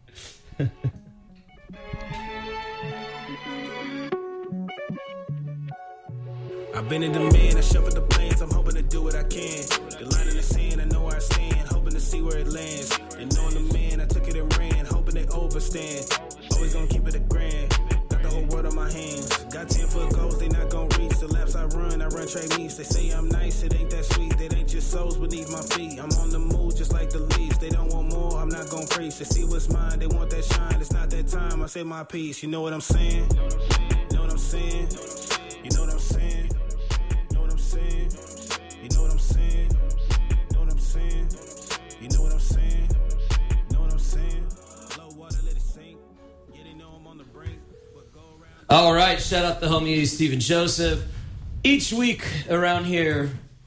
I've been in the man, I shuffled the plans, I'm hoping to do what I can. The line in the sand, I know where I stand, hoping to see where it lands. And knowing the man, I took it and ran, hoping they overstand. Always gonna keep it a grand, got the whole world on my hands. Got ten foot goals, they not gonna reach. The laps I run, I run trade meets. They say I'm nice, it ain't that sweet. They ain't just souls beneath my feet. I'm on the move just like the leaves. They don't want more, I'm not gonna preach. They see what's mine, they want that shine. It's not that time, I say my piece. You know what I'm saying? You know what I'm saying? You know what I'm saying? You know what I'm saying? You know what I'm saying? You know what I'm saying? You know what I'm saying? You know what I'm saying? Low water, let it sink. Yeah, they know I'm on the brink. But go around. All right, shout out the homie Steven Joseph. Each week around here,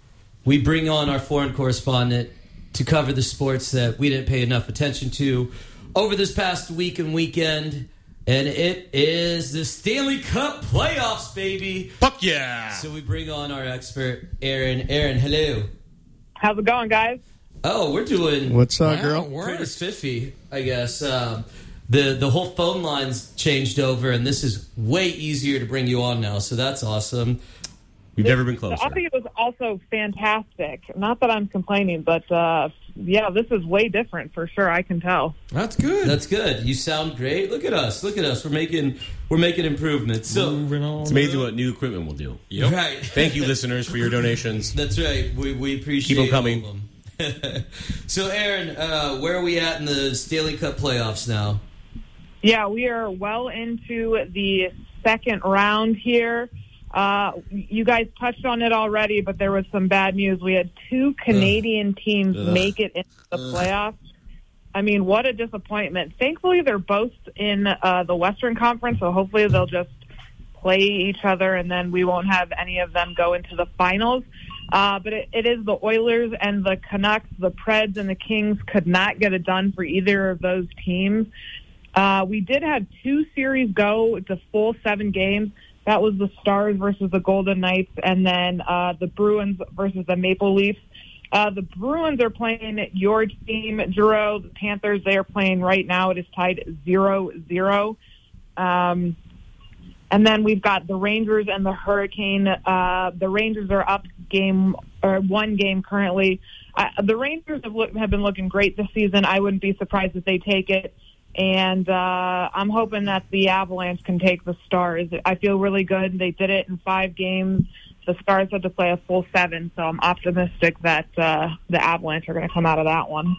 we bring on our foreign correspondent to cover the sports that we didn't pay enough attention to over this past week and weekend. And it is the Stanley Cup playoffs, baby. Fuck yeah. So we bring on our expert, Aaron. Aaron, hello. How's it going, guys? Oh, we're doing What's up, Wow, girl? we're- pretty spiffy, I guess. Um, the the whole phone lines changed over, and this is way easier to bring you on now. So that's awesome. We've never been The closer. audio was also fantastic. Not that I'm complaining, but uh, yeah, this is way different for sure. I can tell. That's good. That's good. You sound great. Look at us. Look at us. We're making we're making improvements. So Moving on. It's amazing what new equipment will do. Yep. right. Thank you, listeners, for your donations. That's right. We we appreciate Keep 'em coming. all of them. So Aaron, uh, where are we at in the Stanley Cup playoffs now? Yeah, we are well into the second round here. Uh, you guys touched on it already, but there was some bad news. We had two Canadian teams Ugh. make it into the playoffs. I mean, what a disappointment. Thankfully, they're both in uh, the Western Conference, so hopefully they'll just play each other, and then we won't have any of them go into the finals. Uh, but it, it is the Oilers and the Canucks. The Preds and the Kings could not get it done for either of those teams. Uh, we did have two series go to full seven games. That was the Stars versus the Golden Knights, and then uh, the Bruins versus the Maple Leafs. Uh, the Bruins are playing your team, Giroux. The Panthers, they are playing right now. It is tied zero zero. Um, and then we've got the Rangers and the Hurricane. Uh, the Rangers are up game or one game currently. Uh, the Rangers have, look, have been looking great this season. I wouldn't be surprised if they take it. And uh, I'm hoping that the Avalanche can take the Stars. I feel really good. They did it in five games. The Stars had to play a full seven, so I'm optimistic that uh, the Avalanche are going to come out of that one.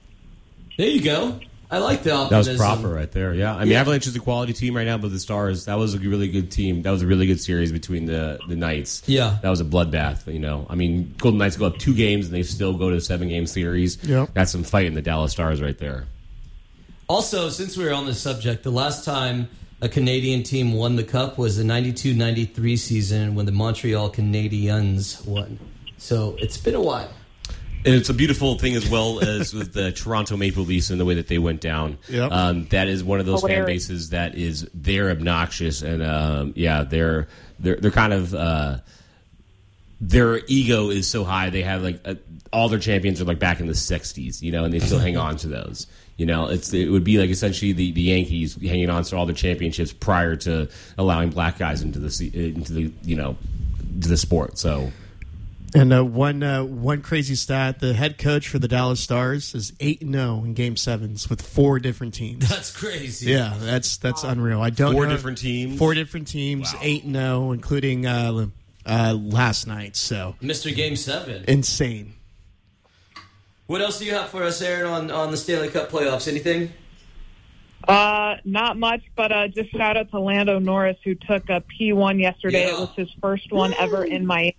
There you go. I like the That optimism. was proper right there. Yeah, I mean, Yeah. Avalanche is a quality team right now, but the Stars, that was a really good team. That was a really good series between the the Knights. Yeah. That was a bloodbath. You know, I mean, Golden Knights go up two games and they still go to a seven game series. Yep. That's some fight in the Dallas Stars right there. Also, since we were on this subject, the last time a Canadian team won the Cup was the ninety-two ninety-three season when the Montreal Canadiens won. So it's been a while. And it's a beautiful thing as well as with the Toronto Maple Leafs and the way that they went down. Yep. Um, that is one of those fan Hilarious. bases that is they're obnoxious and um, yeah, they're they're they're kind of uh, their ego is so high. They have like a, all their champions are like back in the sixties, you know, and they still hang on to those. You know, it's it would be like essentially the, the Yankees hanging on to all their championships prior to allowing black guys into the se- into the you know to the sport. So. And uh, one uh, one crazy stat: the head coach for the Dallas Stars is eight and zero in Game Sevens with four different teams. That's crazy. Yeah, that's that's unreal. I don't Four know- different teams? Four different teams, Wow. eight and zero, including uh, uh, last night. So Mister Game seven. insane. What else do you have for us, Aaron, on, on the Stanley Cup playoffs? Anything? Uh, not much, but uh, just shout out to Lando Norris, who took a P one yesterday. Yeah. It was his first one ever in Miami.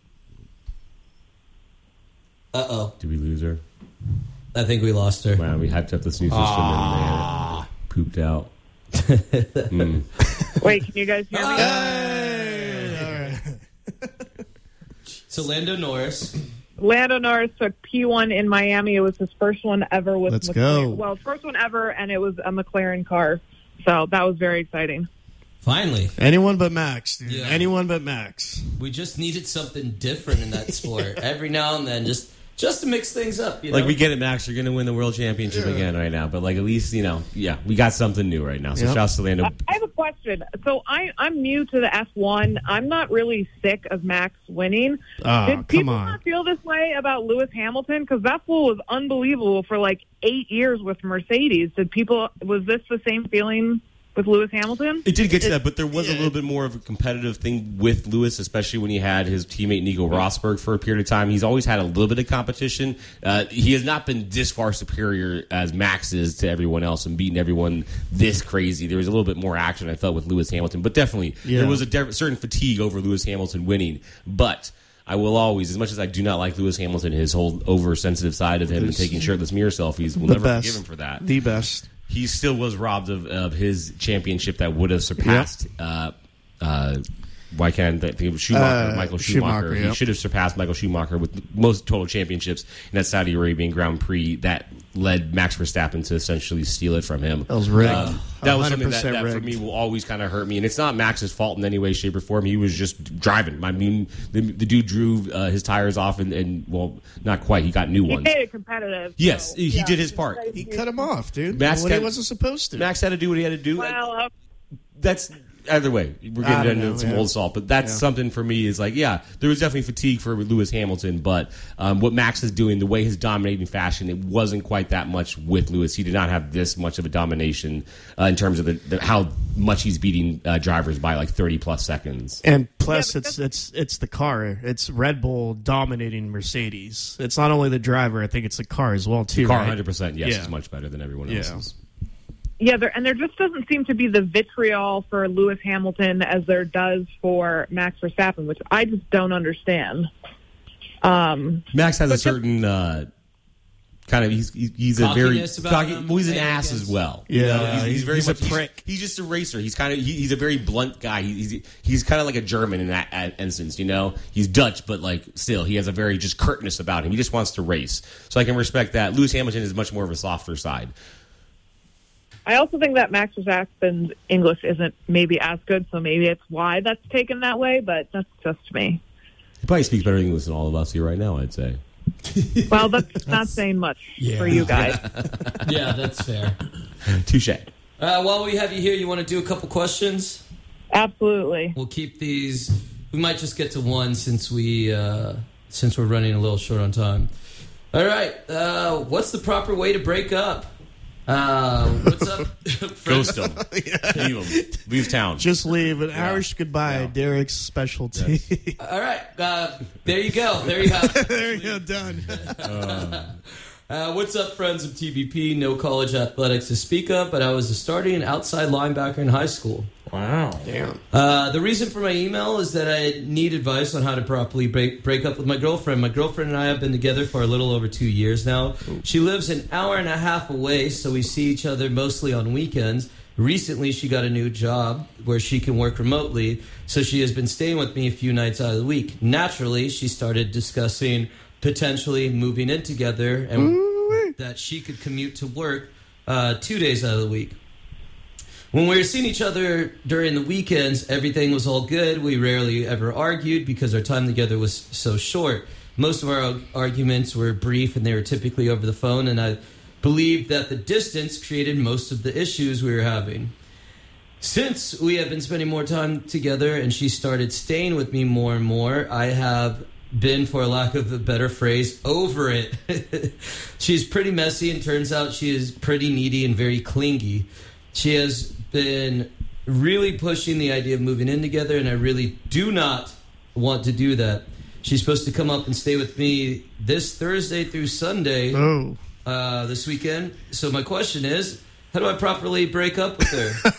Uh-oh. Did we lose her? I think we lost her. Wow, we hyped up this new system and uh, pooped out. mm. Wait, can you guys hear me? So Lando Norris. Lando Norris took P one in Miami. It was his first one ever with Let's McLaren. go. Well, first one ever, and it was a McLaren car. So that was very exciting. Finally. Anyone but Max, dude. Yeah. Anyone but Max. We just needed something different in that sport. Every now and then, just just to mix things up. You know? Like, we get it, Max. You're going to win the world championship again right now. But, like, at least, you know, yeah, we got something new right now. So, Yep. shouts to Lando. I have a question. So I, I'm new to the F one. I'm not really sick of Max winning. Oh, Did come people on. not feel this way about Lewis Hamilton? Because that fool was unbelievable for like eight years with Mercedes. Did people? Was this the same feeling with Lewis Hamilton? It did get to that, but there was a little bit more of a competitive thing with Lewis, especially when he had his teammate Nico Rosberg for a period of time. He's always had a little bit of competition. Uh, he has not been this far superior as Max is to everyone else and beating everyone this crazy. There was a little bit more action, I felt, with Lewis Hamilton. But definitely, Yeah. there was a de- certain fatigue over Lewis Hamilton winning. But I will always, as much as I do not like Lewis Hamilton, his whole oversensitive side of him and taking shirtless mirror selfies, we'll The never best. forgive him for that. The best. He still was robbed of, of his championship that would have surpassed. Uh, uh, why can't I think of Schumacher? Uh, Michael Schumacher. Schumacher, He yep. should have surpassed Michael Schumacher with the most total championships in that Saudi Arabian Grand Prix that led Max Verstappen to essentially steal it from him. That was rigged. Uh, that was something that, one hundred percent that for rigged. me will always kind of hurt me, and it's not Max's fault in any way, shape, or form. He was just driving. I mean, the, the dude drew uh, his tires off, and, and well, not quite. He got new He ones. made it competitive. Yes, so, he yeah. did his part. He cut him off, dude. Max when he got- wasn't supposed to. Max had to do what he had to do. Well, uh, That's either way. We're I getting don't into know, some yeah. old salt, but that's Yeah. something for me. Is like, yeah, there was definitely fatigue for Lewis Hamilton, but um, what Max is doing, the way his dominating fashion, it wasn't quite that much with Lewis. He did not have this much of a domination uh, in terms of the, the, how much he's beating uh, drivers by like thirty plus seconds. And plus, Yeah, but it's it's it's the car. It's Red Bull dominating Mercedes. It's not only the driver. I think it's the car as well too. Car, right? one hundred percent, yes, Yeah. is much better than everyone Yeah. else's. yeah, there, and there just doesn't seem to be the vitriol for Lewis Hamilton as there does for Max Verstappen, which I just don't understand. Um, Max has a But just- certain uh, kind of he's he's he's a very Cockiness about cocky, him, well, he's an and ass against- as well. Yeah, You know, he's, he's very he's a much he's- prick. He's, just a racer. He's kind of he, he's a very blunt guy. He, he's he's kind of like a German in that uh, instance. You know, he's Dutch, but like still he has a very just curtness about him. He just wants to race. So I can respect that. Lewis Hamilton is much more of a softer side. I also think that Max Verstappen's English isn't maybe as good, so maybe it's why that's taken that way, but that's just me. He probably speaks better English than all of us here right now, I'd say. Well, that's not saying much for you guys. Yeah, that's fair. Touche. Uh, while we have you here, you want to do a couple questions? Absolutely. We'll keep these. We might just get to one since we uh, since we're running a little short on time. All right. Uh, what's the proper way to break up? Uh, what's up? Ghost him. Leave him. Leave town. Just leave an Irish goodbye. Yeah. Derek's specialty. All right. Uh, there you go. There you have it. there you go. Done. Uh, what's up, friends of T B P? No college athletics to speak of, but I was a starting and outside linebacker in high school. Wow. Damn. Uh, the reason for my email is that I need advice on how to properly break, break up with my girlfriend. My girlfriend and I have been together for a little over two years now. She lives an hour and a half away, so we see each other mostly on weekends. recently she got a new job where she can work remotely, so she has been staying with me a few nights out of the week. Naturally, she started discussing potentially moving in together and Ooh. that she could commute to work uh, two days out of the week. When we were seeing each other during the weekends, everything was all good. We rarely ever argued because our time together was so short. Most of our arguments were brief and they were typically over the phone, and I believed that the distance created most of the issues we were having. Since we have been spending more time together and she started staying with me more and more, I have been, for lack of a better phrase, over it. She's pretty messy, and turns out she is pretty needy and very clingy. She has been really pushing the idea of moving in together, and I really do not want to do that. She's supposed to come up and stay with me this Thursday through Sunday oh. uh, this weekend. So my question is, how do I properly break up with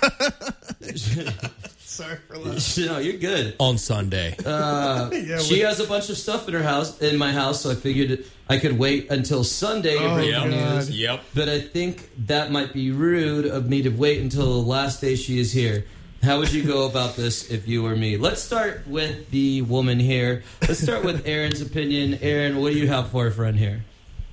her? Sorry for laughing. No, you're good. On Sunday. Uh, yeah, she has a bunch of stuff in her house, in my house, so I figured I could wait until Sunday to oh, break yep. news. Yep. But I think that might be rude of me to wait until the last day she is here. How would you go about this if you were me? Let's start with the woman here. Let's start with Aaron's opinion. Aaron, what do you have for a friend here?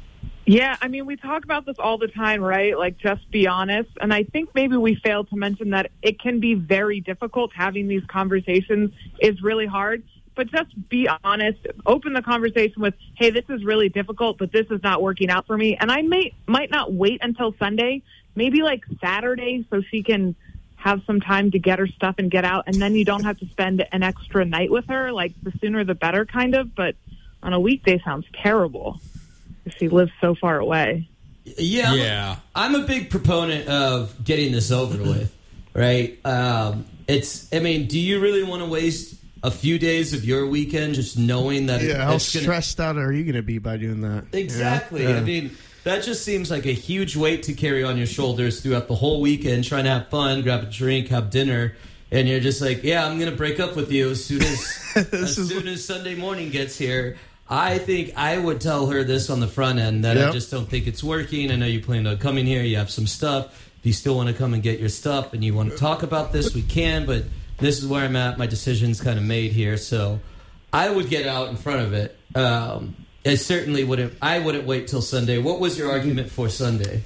Yeah, I mean, we talk about this all the time, right? Like, just be honest. And I think maybe we failed to mention that it can be very difficult. Having these conversations is really hard. But just be honest. Open the conversation with, hey, this is really difficult, but this is not working out for me. And I may might not wait until Sunday, maybe like Saturday, so she can have some time to get her stuff and get out. And then you don't have to spend an extra night with her. Like, the sooner the better, kind of. But on a weekday sounds terrible. She lives so far away. Yeah, yeah. I'm a big proponent of getting this over with, right? Um, it's. I mean, do you really want to waste a few days of your weekend just knowing that? Yeah, it, how it's gonna... stressed out are you going to be by doing that? Exactly. Yeah? I mean, that just seems like a huge weight to carry on your shoulders throughout the whole weekend, trying to have fun, grab a drink, have dinner. And you're just like, yeah, I'm going to break up with you as soon as as is... soon as Sunday morning gets here. I think I would tell her this on the front end, that yep. I just don't think it's working. I know you plan on coming here. You have some stuff. If you still want to come and get your stuff and you want to talk about this, we can. But this is where I'm at. My decision's kind of made here. So I would get out in front of it. Um, I certainly wouldn't. I wouldn't wait till Sunday. What was your argument for Sunday?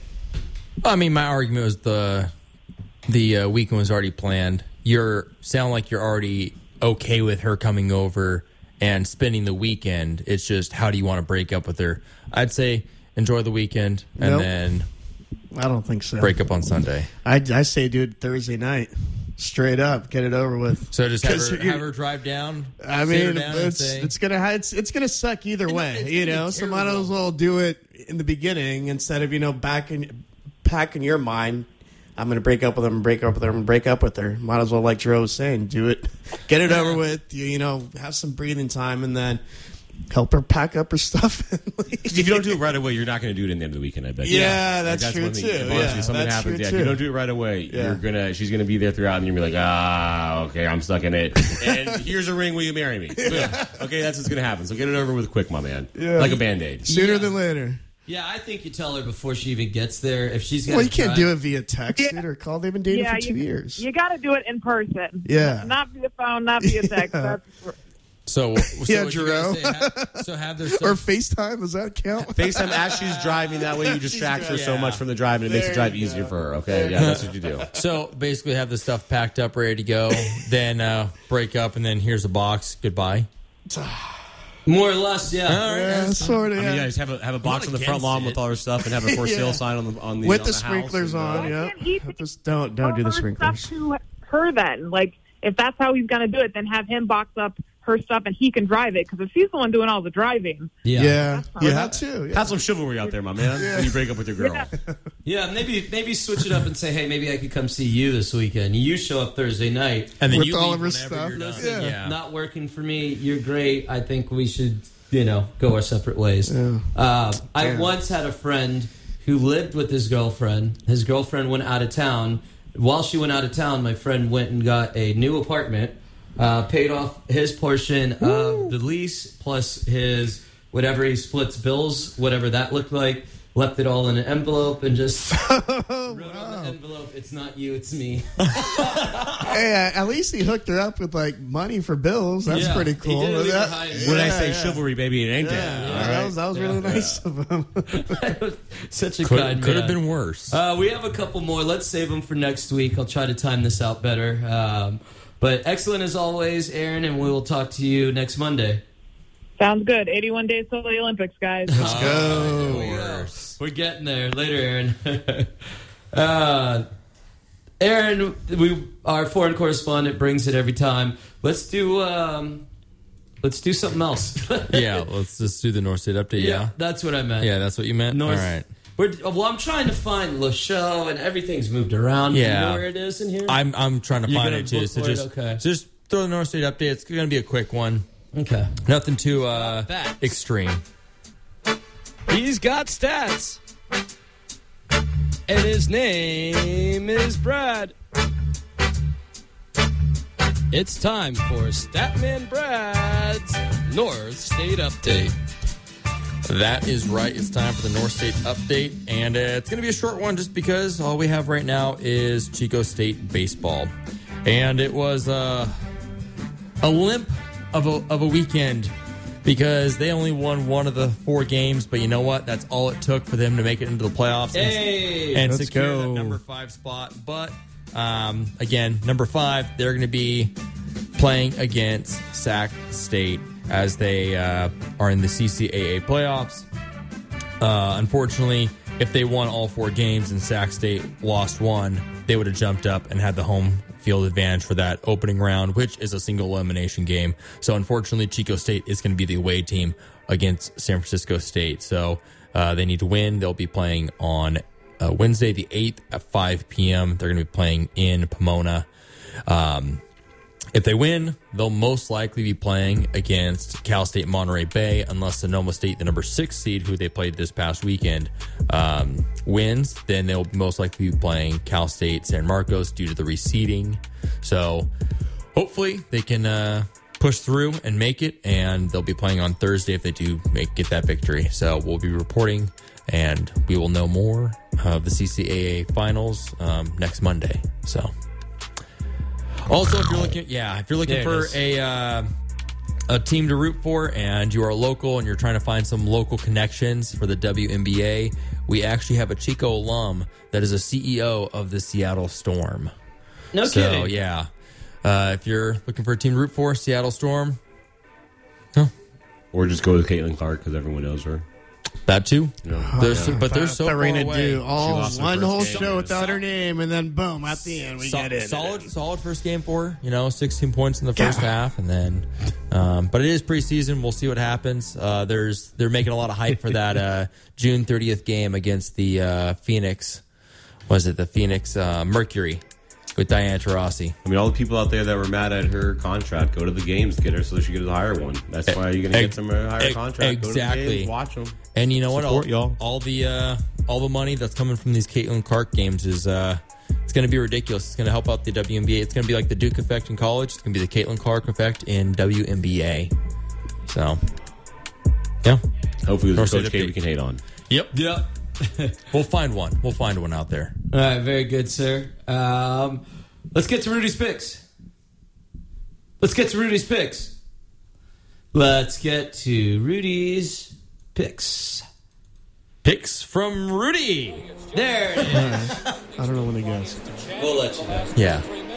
I mean, my argument was the the uh, weekend was already planned. You're sound like you're already okay with her coming over and spending the weekend. It's just, how do you want to break up with her? I'd say enjoy the weekend and nope. then I don't think so. Break up on Sunday. I, I say do it Thursday night. Straight up, get it over with. So just have her, have her drive down. I mean, down it's say, it's gonna it's it's gonna suck either way, it's you know. So might as well do it in the beginning instead of you know back in pack in your mind. I'm going to break up with her and break up with her and break up with her. Might as well, like Drew was saying, do it. Get it over with. You, you know, have some breathing time and then help her pack up her stuff. If you don't do it right away, you're not going to do it in the end of the weekend, I bet. Yeah, yeah. that's, like, that's true, too. If yeah, something that's happens, true yeah, too. if you don't do it right away, yeah. you're gonna she's going to be there throughout and you're going to be like, ah, okay, I'm stuck in it. And here's a ring, will you marry me? Yeah. Okay, that's what's going to happen. So get it over with quick, my man. Yeah. Like a Band-Aid. Sooner yeah. than later. Yeah, I think you tell her before she even gets there. If she's got well, you can't drive, do it via text yeah. or call. They've been dating yeah, for two you, years. You got to do it in person. Yeah, not via phone, not via text. Yeah. That's So, so yeah, what you Jerome. guys say, have, so have their stuff. Or FaceTime, does that count? FaceTime as she's driving. That way you distract her so yeah. much from the drive and it makes the drive easier for her. Okay, yeah, that's what you do. So basically, have the stuff packed up, ready to go. Then uh, break up, and then here's a box. Goodbye. More or less, yeah. All right, yeah, sort of. I mean, Yeah. yeah, just have a have a box on the against front lawn it. with all her stuff and have a for sale Yeah. sign on the on the with on the the sprinklers house and, on. uh, Yeah, He- just don't don't do the Tell her sprinklers. stuff to her then. Like, if that's how he's going to do it, then have him box up her stuff and he can drive it. Because if she's the one doing all the driving. Yeah. Yeah, fine. yeah, have, too. Yeah. have some chivalry out there, my man. When you break up with your girl. Yeah. Yeah, maybe maybe switch it up and say, hey, maybe I could come see you this weekend. You show up Thursday night. And then With you all leave of her whenever stuff. you're done. Listen, Yeah. not working for me. You're great. I think we should, you know, go our separate ways. Yeah. Uh, I Damn. once had a friend who lived with his girlfriend. His girlfriend went out of town. While she went out of town, my friend went and got a new apartment, uh, paid off his portion of the lease plus his whatever he splits bills, whatever that looked like. left it all in an envelope and just wrote wow. on the envelope, "It's not you, it's me." Hey, at least he hooked her up with like money for bills. That's Yeah, pretty he cool. did leave That- her high and When I yeah, say yeah. chivalry, baby, it ain't Yeah, that. yeah, All that right? was that was really nice of him. Such a Could, kind could man. have been worse. Uh, we have a couple more. Let's save them for next week. I'll try to time this out better. Um, but excellent as always, Aaron, and we will talk to you next Monday. Sounds good. eighty-one days till the Olympics, guys. Let's go. Worse. We're getting there. Later, Aaron. uh, Aaron, we our foreign correspondent brings it every time. Let's do um, let's do something else. Yeah, let's just do the North State update. yeah, Yeah, that's what I meant. yeah, that's what you meant. North, All right. We're, well, I'm trying to find Le Show, and everything's moved around. Yeah. Do you know where it is in here? I'm I'm trying to You're find gonna it too. look So for it? just Okay. just throw the North State update. It's going to be a quick one. Okay. Nothing too uh, Facts. extreme. He's got stats. And his name is Brad. It's time for Statman Brad's North State Update. That is right. It's time for the North State update, and uh, it's going to be a short one just because all we have right now is Chico State baseball, and it was uh, a limp of a of a weekend because they only won one of the four games. But you know what? That's all it took for them to make it into the playoffs and, Hey, and let's secure go. that number five spot. But um, again, number five, they're going to be playing against Sac State as they uh, are in the C C A A playoffs. Uh, unfortunately, if they won all four games and Sac State lost one, they would have jumped up and had the home field advantage for that opening round, which is a single elimination game. So unfortunately, Chico State is going to be the away team against San Francisco State. So uh, they need to win. They'll be playing on uh, Wednesday the eighth at five p.m. They're going to be playing in Pomona. Um, If they win, they'll most likely be playing against Cal State Monterey Bay, unless Sonoma State, the number six seed, who they played this past weekend, um, wins. Then they'll most likely be playing Cal State San Marcos due to the reseeding. So hopefully they can uh, push through and make it, and they'll be playing on Thursday if they do make get that victory. So we'll be reporting, and we will know more of the C C A A finals um, next Monday. So. Also, if you're looking, yeah, if you're looking There it for is. a uh, a team to root for, and you are local, and you're trying to find some local connections for the W N B A, we actually have a Chico alum that is a C E O of the Seattle Storm. No so, kidding. yeah, uh, if you're looking for a team to root for, Seattle Storm, Or just go with Caitlin Clark because everyone knows her. that too. Yeah. They're so, but they're so That far we're gonna away. do all lost her one first whole game. show without her name, and then boom, at the end we So- get in. solid, solid first game for her. You know, sixteen points in the first half, and then, um, but it is preseason. We'll see what happens. Uh, there's they're making a lot of hype for that uh, June thirtieth game against the uh, Phoenix. Was it the Phoenix uh, Mercury with Diana Taurasi? I mean, all the people out there that were mad at her contract, go to the games, get her so she gets a higher one. That's why you're going to get Ex- some uh, higher ex- contract. Go to the exactly. games, watch them. And you know what? All, Support y'all. all the uh, all the money that's coming from these Caitlin Clark games is uh, it's going to be ridiculous. It's going to help out the W N B A. It's going to be like the Duke effect in college. It's going to be the Caitlin Clark effect in W N B A. So, yeah. Hopefully, North there's a State Coach K update. we can hate on. Yep. Yep. We'll find one. We'll find one out there. All right, very good, sir. Um, let's get to Rudy's picks. Let's get to Rudy's picks. Let's get to Rudy's picks. Picks from Rudy. There it is. I don't know when it goes. We'll let you know. Yeah.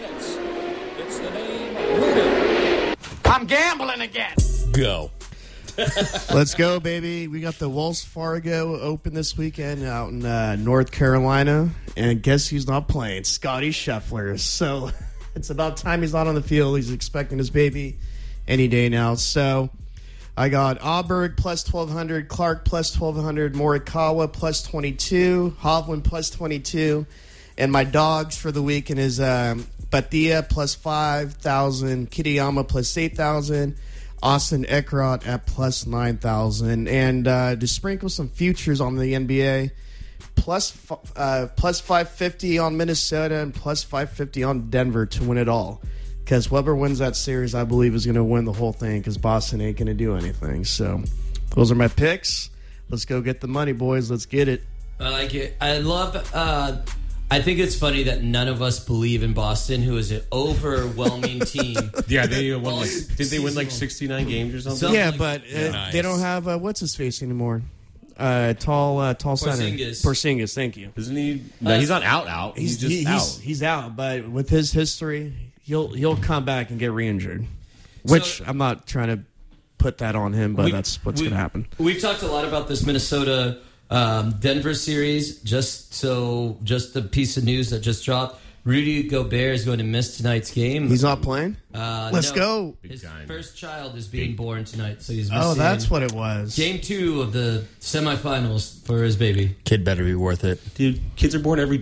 I'm gambling again. Go. Let's go, baby. We got the Wells Fargo Open this weekend out in uh, North Carolina. And guess who's not playing? Scotty Scheffler. So it's about time he's not on the field. He's expecting his baby any day now. So I got Auberg plus twelve hundred, Clark plus twelve hundred, Morikawa plus twenty-two, Hovland plus twenty-two. And my dogs for the weekend is um, Batia plus five thousand, Kitayama plus eight thousand, Austin Eckroth at plus nine thousand. And uh, to sprinkle some futures on the N B A, plus, uh, plus five fifty on Minnesota and plus five fifty on Denver to win it all. Because whoever wins that series, I believe, is going to win the whole thing because Boston ain't going to do anything. So those are my picks. let's go get the money, boys. Let's get it. I like it. I love. Uh, I think it's funny that none of us believe in Boston, who is an overwhelming team. Yeah, they won like. Did they win like sixty-nine games or something? Yeah, like- but uh, Nice. they don't have uh, what's his face anymore. Uh, tall, uh, tall center. Porzingis. Porzingis, thank you. Isn't he? No, he's not out. Out. He's, just he- out. He's, he's out, but with his history, he'll he'll come back and get re-injured. Which So- I'm not trying to put that on him, but We- that's what's we- going to happen. We've talked a lot about this Minnesota um, Denver series. Just so, just a piece of news that just dropped. Rudy Gobert is going to miss tonight's game. He's not playing. Uh, Let's no. go. His time. first child is being born tonight, so he's missing Oh, that's what it was. game two of the semifinals for his baby. Kid better be worth it. Dude, kids are born every